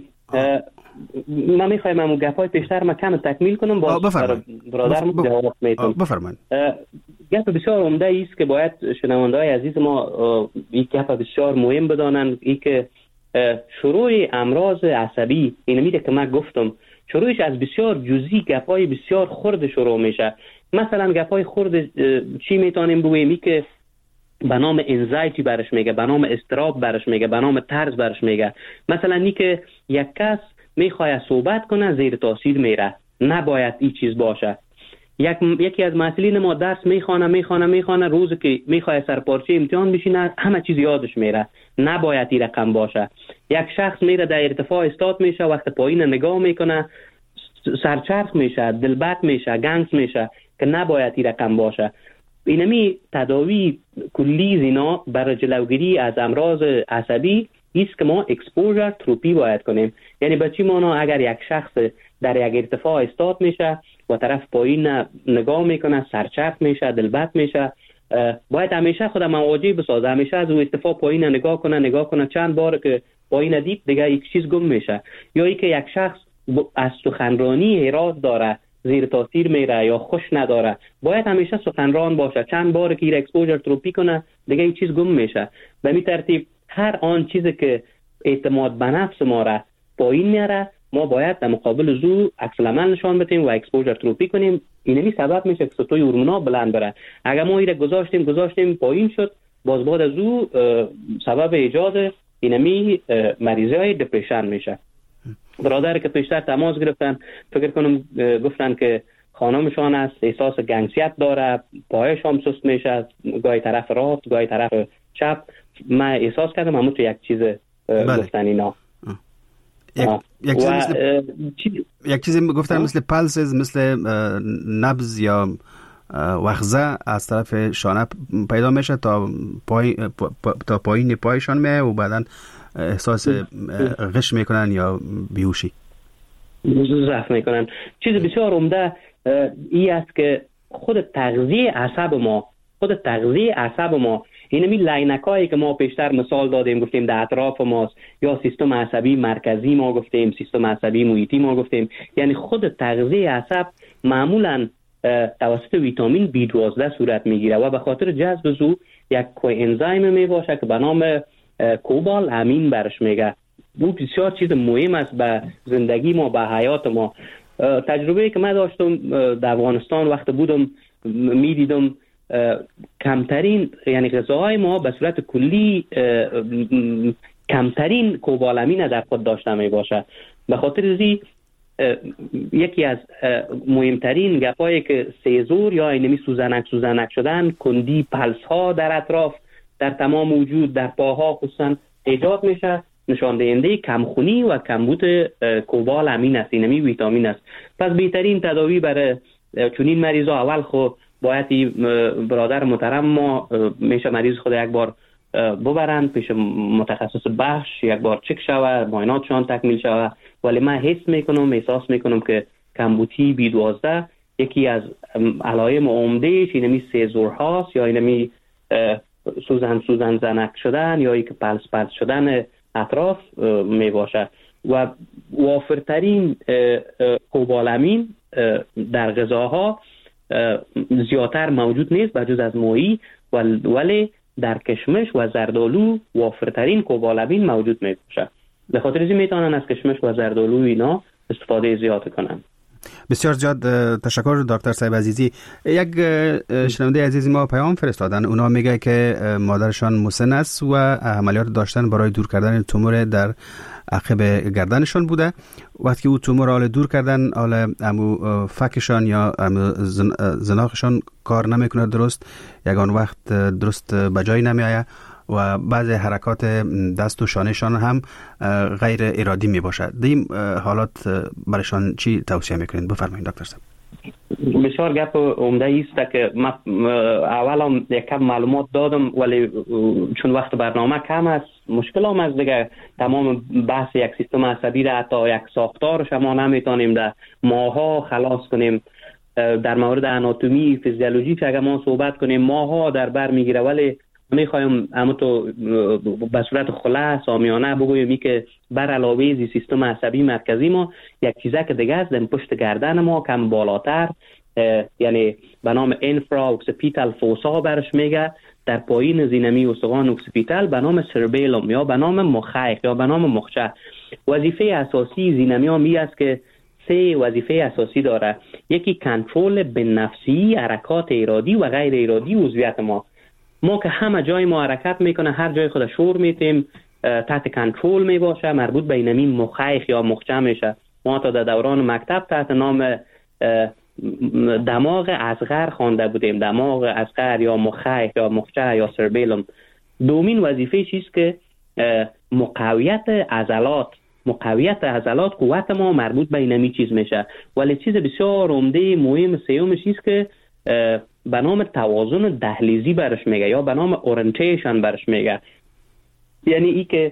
من میخوایم همون گپای پیشتر ما کم تکمیل کنم با برادرم جواب میتونم. بفرمایید. گپ بسیار عمده است که باید شنونده‌های عزیز ما این گپ بسیار مهم بدانند، این که شروع امراض عصبی این میده که من گفتم شروعش از بسیار جزئی گپای بسیار خرد شروع میشه. مثلا گپای خرد چی میتونیم بگوییم که به نام انزایتی برش میگه، به نام استراب برش میگه، به نام ترس برش میگه. مثلا اینی که یک کس میخواد صحبت کنه زیر تاثیر میره، نباید این چیز باشه. یک یکی از مسئولین ما درس میخوانه میخوانه میخوانه روز که میخواد سرپارچه امتحان بشینه همه چیز یادش میره، نباید این رقم باشه. یک شخص میره در ارتفاع استاد میشه، وقت پایین نگاه میکنه سرچرخ میشه، دلبک میشه، گنگس میشه که نباید این رقم باشه. اینمی تداوی کلی زینا برای جلوگیری از امراض عصبی است که ما اکسپوژر تراپی باید کنیم. یعنی به چی معنا؟ اگر یک شخص در یک ارتفاع استاد میشه و طرف پایین نگاه میکنه سرچرخ میشه دلبک میشه، باید همیشه خود مواجه بسازه، همیشه از او ارتفاع پایین نگاه کنه نگاه کنه چند بار که پایین دید دیگه یک چیز گم میشه. یا ای که یک شخص از سخنرانی اعراض داره زیر تاثیر میره یا خوش نداره، باید همیشه سخنران باشه، چند بار که ایر اکسپوژر تراپی کنه دیگه این چیز گم میشه. به این ترتیب هر آن چیزی که اعتماد به نفس ما را پایین میاره ما باید در مقابل زو عکس العمل نشان بدیم و اکسپوژر تراپی کنیم. اینمی سبب میشه که سطوح هورمونا بلند بره. اگر ما این گذاشتیم گذاشتیم پایین شد، باز بعد از او سبب ایجاد اینمی مریضای دپرشن میشه. برادر که پیشتر تماس گرفتن فکر کنم گفتن که خانمشان است احساس گنگسیت داره، پایش هم سست میشه، گاهی طرف راست گاهی طرف چپ. من احساس کردم همون تو یک چیز گفتن اینا. یک, یک چیز مثل یک چیزی گفتن مثل پلسز، مثل نبض یا وخزه از طرف شانه پیدا میشه تا پای تا پایین پایشان میه و بعدن احساس غش میکنن یا بیهوشی ضعف میکنن. چیز بسیار عمده ای است که خود تغذیه عصب ما خود تغذیه عصب ما اینمی لینکایی که ما پیشتر مثال دادیم گفتیم در اطراف ماست، یا سیستم عصبی مرکزی ما گفتیم، سیستم عصبی محیطی ما گفتیم، یعنی خود تغذیه عصب معمولاً توسط ویتامین بی دوازده صورت میگیره و به خاطر جذب زو یک کوی انزایم می باشه که به نام کوبال امین برش میگه. او بسیار چیز مهم است به زندگی ما، به حیات ما. تجربه که من داشتم در افغانستان وقت بودم میدیدم کمترین یعنی غذاهای ما به صورت کلی کمترین کوبالامین در خود داشته می باشه. به خاطر ازی یکی از مهمترین گپایی که سیزور یا اینمی سوزنک سوزنک شدن، کندی پلس ها در اطراف در تمام وجود در پاها خصوصا ایجاد میشه، نشان دهنده کمخونی و کمبود کوبالامین است، اینمی ویتامین است. پس بهترین تداوی برای چنین مریضا اول خو باید برادر محترم ما میشه مریض خود یک بار ببرند پیش متخصص بخش، یک بار چک شوه، معایناتشان تکمیل شوه. ولی من حس میکنم احساس میکنم که کمبوتی بی دوازده یکی از علائم عمدهش اینمی سیزور هاست یا اینمی سوزن سوزن زنک شدن یا ای که پلس پلس شدن اطراف می باشه. و وافرترین کوبالامین در غذاها زیادتر موجود نیست بجز از ماهی، ولی در کشمش و زردآلو وافرترین کوبالامین موجود می باشه. به خاطر اینکه میتونن از کشمش و زردآلو اینا استفاده زیاد کنن. بسیار زیاد تشکر دکتر صاحب عزیزی. یک شنونده عزیزی ما پیام فرستادن، اونا میگه که مادرشان مسن است و عملیات داشتن برای دور کردن تومور در عقب گردنشان بوده. وقتی او تومور حال دور کردن، حال امو فکشان یا امو زناخشان کار نمیکنه درست، یگان وقت درست بجای نمیآید و بعض حرکات دست و شانهشان هم غیر ارادی می باشد. دیم حالات برشان چی توصیه میکنید؟ بفرمایید دکتر صاحب. بسیار گپ عمده است که من اولا یک کم معلومات دادم ولی چون وقت برنامه کم است مشکل هم است دیگه. تمام بحث یک سیستم عصبی را حتی یک ساختارش ما نمیتونیم در ماها خلاص کنیم. در مورد آناتومی فیزیولوژی که اگر ما صحبت کنیم ماها در بر میگیره، ولی میخوایم اما تو به صورت خلاص آمیانه بگوییم که بر علاوه از سیستم عصبی مرکزی ما یک چیزه که دیگه است در پشت گردن ما کم بالاتر، یعنی به نام انفرا اوکسیپیتال فوسا برش میگه، در پایین زینمی استخوان اوکسیپیتال به نام سربیلوم یا به نام مخیخ یا به نام مخچه. وظیفه اساسی زینمی ها می است که سه وظیفه اساسی داره. یکی کنترل به نفسی حرکات ارادی و غیر ارادی عضویت ما. ما که همه جای ما حرکت میکنه، هر جای خود شور میتیم، تحت کنترل میباشه، مربوط به اینمی مخیخ یا مخچه میشه. ما تا در دوران مکتب تحت نام دماغ اصغر خوانده بودیم، دماغ اصغر یا مخیخ یا مخچه یا سربیلم. دومین وظیفه چیست که مقاویت عضلات مقاویت عضلات قوت ما مربوط به اینمی چیز میشه. ولی چیز بسیار عمده مهم سیومش چیست که به نام توازن دهلیزی برش میگه یا به نام اورینتیشن برش میگه. یعنی ای که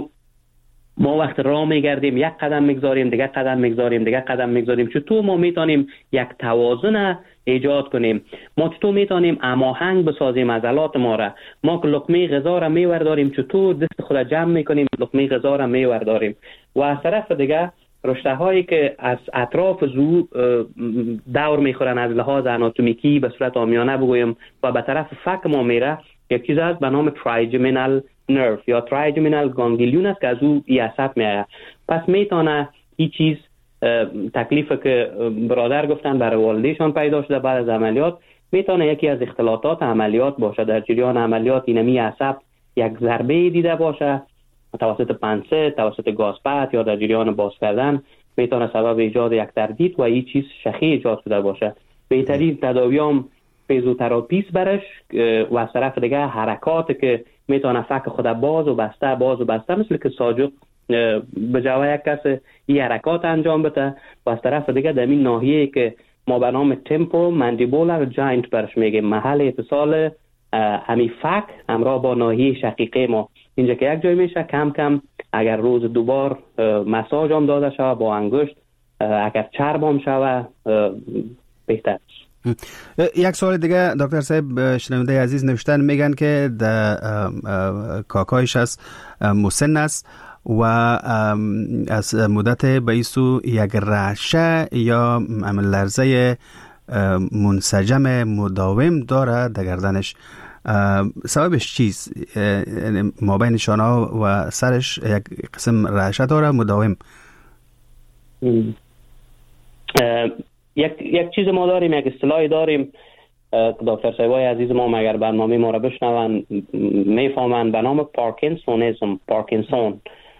ما وقت راه میگردیم یک قدم میگذاریم، دیگه قدم میگذاریم، دیگه قدم میگذاریم، چطور ما میتونیم یک توازن ایجاد کنیم؟ ما چطور میتونیم هماهنگ بسازیم عضلات ما را؟ ما که لقمه غذا را میورداریم چطور دست خود جمع میکنیم لقمه غذا را میورداریم؟ و از طرف دیگه رشته هایی که از اطراف زو دور میخورن از لحاظ آناتومیکی به صورت عامیانه بگویم و به طرف فک ما میره، یک چیز هست به نام ترایجمینال نرو یا ترایجمینال گانگلیون است که از او ای عصب میآید. پس میتونه این چیز تکلیف که برادر گفتن برای والدیشان پیدا شده بعد از عملیات، میتونه یکی از اختلالات عملیات باشه. در جریان عملیات اینمی عصب یک ضربه دیده باشه توسط پنسه، توسط گازپد یا در جریان باز کردن، میتونه سبب ایجاد یک تردید و این چیز شخی ایجاد شده باشه. بهترین تداوی هم فیزیوتراپی برش و از طرف دیگه حرکات که میتونه فک خود باز و بسته باز و بسته مثل که ساجق به جای یک کس این حرکات انجام بده و از طرف دیگه در این ناحیه که ما به نام تمپو ماندیبولار جاینت برش میگیم، محل اتصال همی فک همراه با ناحیه شقیقه ما، اینجا که یک جای میشه کم کم اگر روز دوبار مساج هم داده شود با انگشت، اگر چرب هم شود بهتر. یک سوال دیگه دکتر صاحب، شنونده عزیز نوشتن میگن که در کاکایش از مسن است و از مدت بایسو یک رعشه یا لرزه منسجم مداوم داره در گردنش. سببش چیست؟ ما بین شانه و سرش یک قسم رعشه داره مداوم. یک یک چیز ما داریم، یک اصطلاحی داریم دکتر صاحبای عزیز ما اگر برنامه ما را بشنون میفهمند، به نام پارکینسونیسم، پارکینسون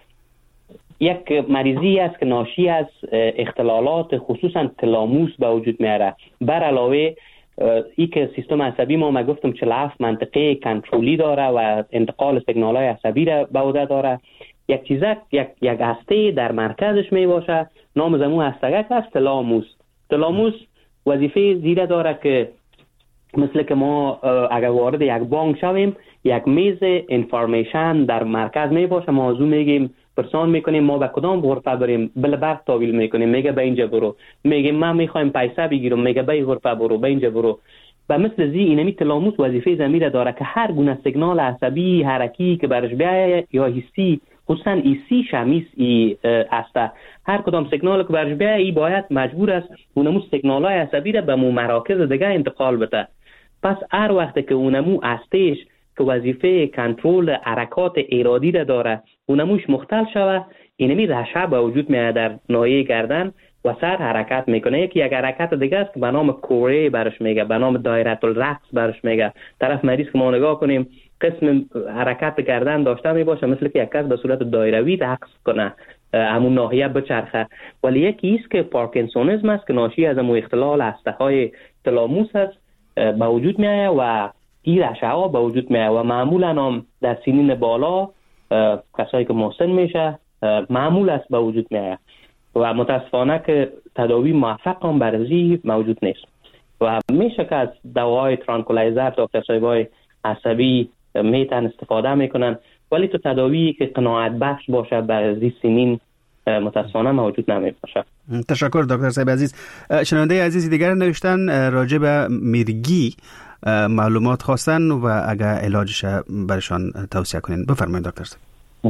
یک مریضی است که ناشی از اختلالات خصوصا تلاموس به وجود میاره. بر علاوه ای که سیستم عصبی ما ما گفتم چهل و هفت منطقه کنترلی داره و انتقال سیگنال های عصبی را به عهده داره. یک چیزک یک یک هسته در مرکزش می باشه، نام زمو هستگک است تلاموس. تلاموس وظیفه زیره داره که مثل که ما اگر وارد یک بانک شویم یک میز انفارمیشن در مرکز می باشه، ما ازو میگیم پرسان میکنیم ما به کدام غرفه بریم، بل برق تاویل میکنیم میگه به اینجا برو، میگیم ما میخوایم پیسه بگیرم میگه به این غرفه برو، به اینجا برو. و مثل زی اینمی تلاموس وظیفه زمیر داره که هر گونه سیگنال عصبی حرکی که برش بیاید یا حسی، خصوصا ایسی شمیس ای است، هر کدام سیگنال که برش بیاید ای باید مجبور است اونمو سیگنال های عصبی را به مو مراکز دیگه انتقال بده. پس هر وقت که اونمو استش که وظیفه کنترل حرکات ارادی را داره اونموش مختل شوه، اینمی رشا به وجود میاد در ناحیه گردن و سر حرکت میکنه. یکی یک حرکت دیگه است که به نام کوره برش میگه، به نام دایره الرقص برش میگه. طرف مریض که ما نگاه کنیم قسم حرکت گردن داشته میباشه مثل که یک کس به صورت دایروی رقص کنه، همون ناحیه بچرخه. ولی یکی است که پارکینسونیسم است که ناشی از همون اختلال هسته های تلاموس است به وجود میاد و این رشا ها به وجود میاد و معمولا هم در سنین بالا کسایی که مسن میشه معمول است به وجود میاد و متاسفانه که تداوی موفق هم برزی موجود نیست و میشه که از دواهای ترانکولایزر دکتر صاحبای عصبی میتن استفاده میکنن، ولی تو تداوی که قناعت بخش باشه برزی سنین متاسفانه موجود نمی باشه. تشکر دکتر صاحب عزیز. شنونده عزیز دیگر نوشتن راجع به میرگی معلومات خواستن و اگر علاجش برشان توصیه کنین. بفرمایید دکتر صاحب.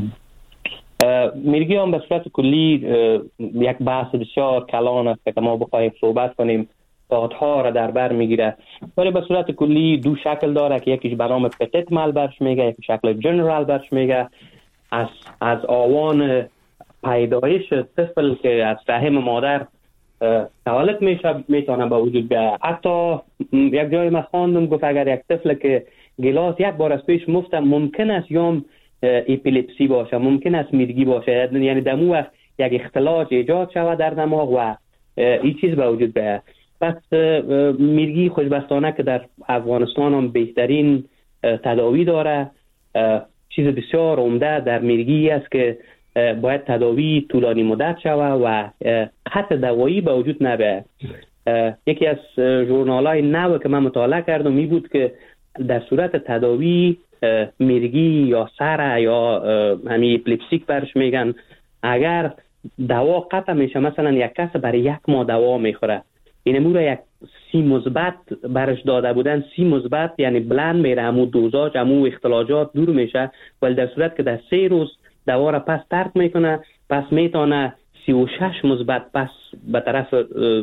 میرگی هم به صورت کلی یک بحث بسیار کلان است که ما بخوایم صحبت کنیم ساعتها را در بر میگیره، ولی به صورت کلی دو شکل داره که یکیش به نام پتیت مال برش میگه، یکی شکل جنرال برش میگه. از از آوان پیدایش طفل که از رحم مادر تولد میشه میتونه به وجود بیاید. حتی یک جای ما خواندم گفت اگر یک طفل که گلاس یک بار از پیش مفته ممکن است یا اپیلپسی باشه، ممکن است میرگی باشه، یعنی دمو وقت یک اختلاج ایجاد شود در دماغ و این چیز به وجود بیاید. پس میرگی خوشبختانه که در افغانستان هم بهترین تداوی داره. چیز بسیار عمده در میرگی است که باید تداوی طولانی مدت شود و خط دوایی به وجود نبیاید. یکی از ژورنال‌های نو که من مطالعه کردم می بود که در صورت تداوی میرگی یا سر یا همین اپیلپسیک برش میگن، اگر دوا قطع میشه مثلا یک کس برای یک ماه دوا میخوره، این امور یک سی مثبت برش داده بودن، سی مثبت یعنی بلند میره، همون دوزاج همون اختلاجات دور میشه، ولی در صورت که در سه روز دوا را پس ترک میکنه پس میتونه سی و شش مثبت پس به طرف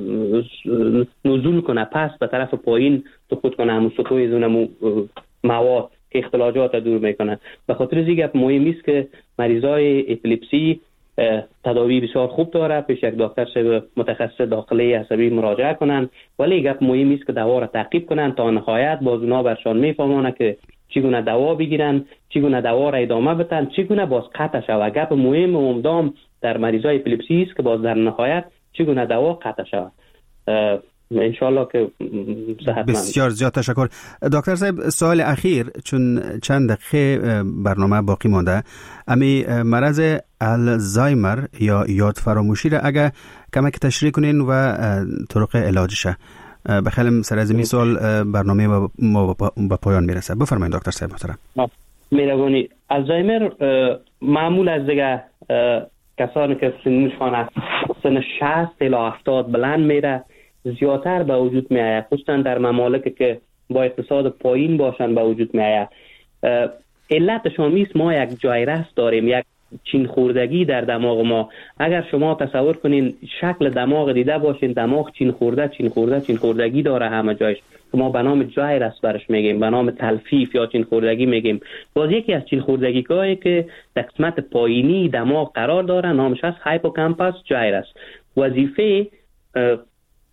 نزول کنه، پس به طرف پایین سقوط کنه، همون سطوح زون مواد که اختلاجات دور میکنه. به خاطر این گپ مهم است که مریضای اپیلپسی تداوی بسیار خوب داره، پیش یک دکتر صاحب متخصص داخلی عصبی مراجعه کنن، ولی گپ مهم است که دوا را تعقیب کنن تا نهایت باز اونا برشان میفهمونه که چگونه دوا بگیرن، چگونه دوا را ادامه بدن، چگونه باز قطع شود. گپ مهم و عمدام در مریضای اپیلپسی است که باز در نهایت چگونه دوا قطع شود. انشالله که صحت بسیار زیاد تشکر دکتر صاحب. سوال اخیر چون چند دقیقه برنامه باقی مانده، امی مرض الزایمر یا یاد فراموشی را اگر کمک تشریح کنین و طرق علاجشه بخیلم سر از این سوال برنامه ما به پایان میرسه. بفرمایید دکتر صاحب محترم. میرگونی الزایمر معمول از دیگه کسانی که سنشان سن شصت الی هفتاد بلند میره زیادتر به وجود می آید، خصوصا در ممالکی که با اقتصاد پایین باشن به وجود می آید. علتشان نیست ما یک جایرس داریم، یک چین خوردگی در دماغ ما. اگر شما تصور کنین شکل دماغ دیده باشین، دماغ چین خورده چین خورده چین خوردگی داره همه جایش، که ما به نام جایرس برش میگیم، به نام تلفیف یا چین خوردگی میگیم. باز یکی از چین خوردگی هایی که در قسمت پایینی دماغ قرار داره نامش هست هایپوکامپس جایرس. وظیفه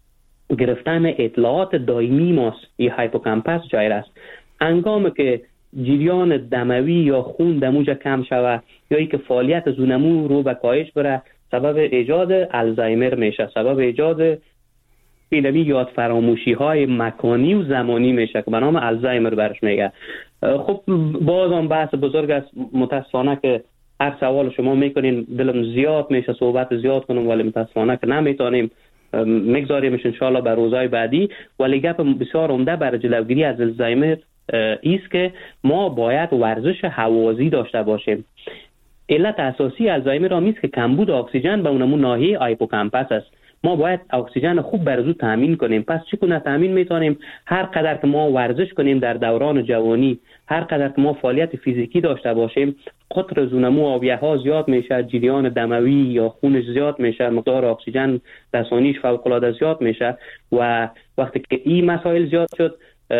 گرفتن اطلاعات دائمی ماست. این هایپوکامپس جای است. انگام که جریان دموی یا خون دموجه کم شوه یا ای که فعالیت زونمو رو به کاهش بره، سبب ایجاد الزایمر میشه، سبب ایجاد اینمی یاد فراموشی های مکانی و زمانی میشه که به نام الزایمر برش میگه. خب باز هم بحث بزرگ است. متاسفانه که هر سوال شما میکنین دلم زیاد میشه صحبت زیاد کنم، ولی متاسفانه که نمیتونیم، میگذاریمش انشالله به روزهای بعدی. ولی گپ بسیار عمده برای جلوگیری از الزایمر ایست که ما باید ورزش هوازی داشته باشیم. علت اساسی الزایمر آمیز که کمبود اکسیژن به اونمون ناحیه هایپوکامپس است. ما باید اکسیژن خوب برزو تامین کنیم. پس چگونه تامین میتونیم؟ هر قدر که ما ورزش کنیم در دوران جوانی، هر قدر که ما فعالیت فیزیکی داشته باشیم، قطر زونمو آبیه ها زیاد میشه، جریان دموی یا خونش زیاد میشه، مقدار اکسیژن رسانیش فوق العاده زیاد میشه و وقتی که این مسائل زیاد شد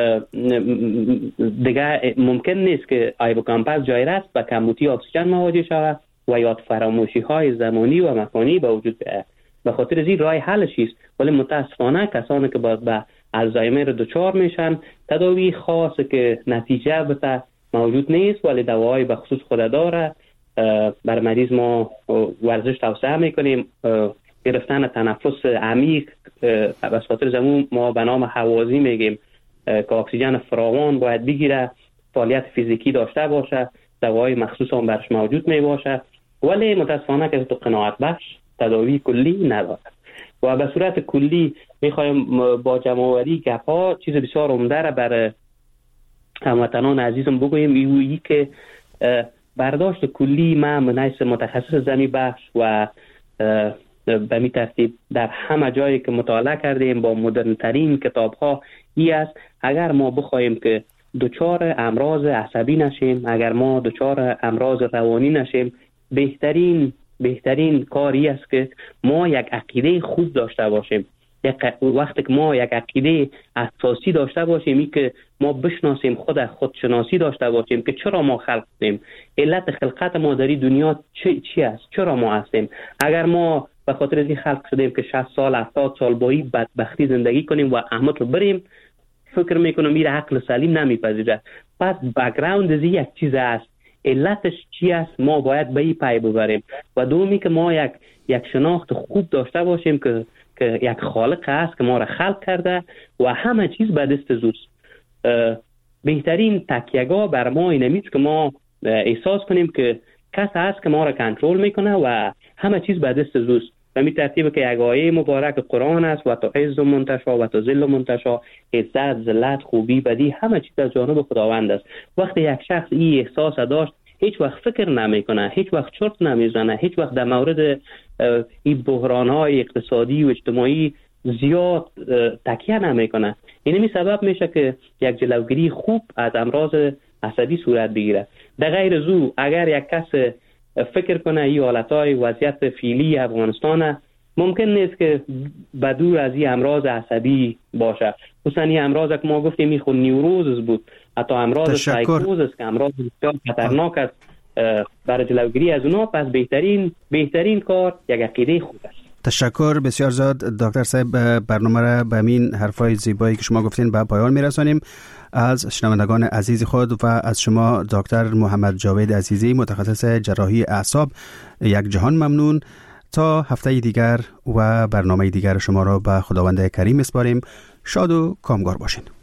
دیگه ممکن نیست که هایپوکامپس جای راست به کمبودی اکسیژن مواجه شود و یاد فراموشی های زمانی و مکانی به وجود بیاید. به خاطر از این راه حلش است. ولی متاسفانه کسانی که باز به الزایمر دچار میشن تداوی خاص که نتیجه بده موجود نیست، ولی دواهای به خصوص خود داره. بر مریض ما ورزش توصیه میکنیم، گرفتن تنفس عمیق به خاطر زمون ما به نام هوازی میگیم که اکسیژن فراوان باید بگیره، فعالیت فیزیکی داشته باشه، دواهای مخصوص هم برش موجود می باشه. ولی متاسفانه که تو قناعت بخش تداوی کلی نداره و به صورت کلی میخوایم با جمع‌آوری گپ‌ها چیز بسیار عمده را برای هموطنان عزیزم بگویم. ایویی که برداشت کلی ما منیس متخصص زمین بخش و به می ترتیب در همه جایی که مطالعه کردیم با مدرن ترین کتاب ها ای است: اگر ما بخوایم که دچار امراض عصبی نشیم، اگر ما دچار امراض روانی نشیم، بهترین بهترین کاری است که ما یک عقیده خوب داشته باشیم. یک وقتی که ما یک عقیده اساسی داشته باشیم، این که ما بشناسیم خود خودشناسی داشته باشیم که چرا ما خلق شدیم، علت خلقت ما در دنیا چی چی است، چرا ما هستیم. اگر ما به خاطر از این خلق شدیم که شصت سال هفتاد سال با این بدبختی زندگی کنیم و احمد رو بریم، فکر میکنم میره عقل سلیم نمیپذیره. پس بک‌گراند از یک چیز است، علتش چی است، ما باید به این پی ببریم. و دومی که ما یک یک شناخت خوب داشته باشیم که که یک خالق است که ما را خلق کرده و همه چیز به دست زوست. بهترین تکیه‌گاه بر ما اینه که ما احساس کنیم که کس هست که ما را کنترل میکنه و همه چیز به دست زوست. و می ترتیب که یک آیه مبارک قرآن است: و تا عز منتشا و تا ذل منتشا، عزت، ذلت، خوبی، بدی همه چیز از جانب خداوند است. وقتی یک شخص این احساس داشت، هیچ وقت فکر نمیکنه، هیچ وقت چرت نمیزنه، هیچ وقت در مورد این بحران‌های اقتصادی و اجتماعی زیاد تکیه نمیکنه. این می سبب میشه که یک جلوگیری خوب از امراض عصبی صورت بگیره. در غیر زو اگر یک کس فکر کنه این حالتهای وضعیت فعلی افغانستان ممکن نیست که بدور از این امراض عصبی باشه. خصوصا این امراض که ما گفتیم این خود نیوروز بود، حتی امراض سایکوز است که امراض بسیار خطرناک است. برای جلوگیری از اونا پس بهترین بهترین کار یک عقیده خوب است. تشکر بسیار زیاد دکتر صاحب. برنامه را به همین حرفای زیبایی که شما گفتین به پایان میرسانیم. از شنوندگان عزیز خود و از شما دکتر محمد جاوید عزیزی، متخصص جراحی اعصاب، یک جهان ممنون. تا هفته دیگر و برنامه دیگر شما را به خداوند کریم میسپاریم. شاد و کامگار باشین.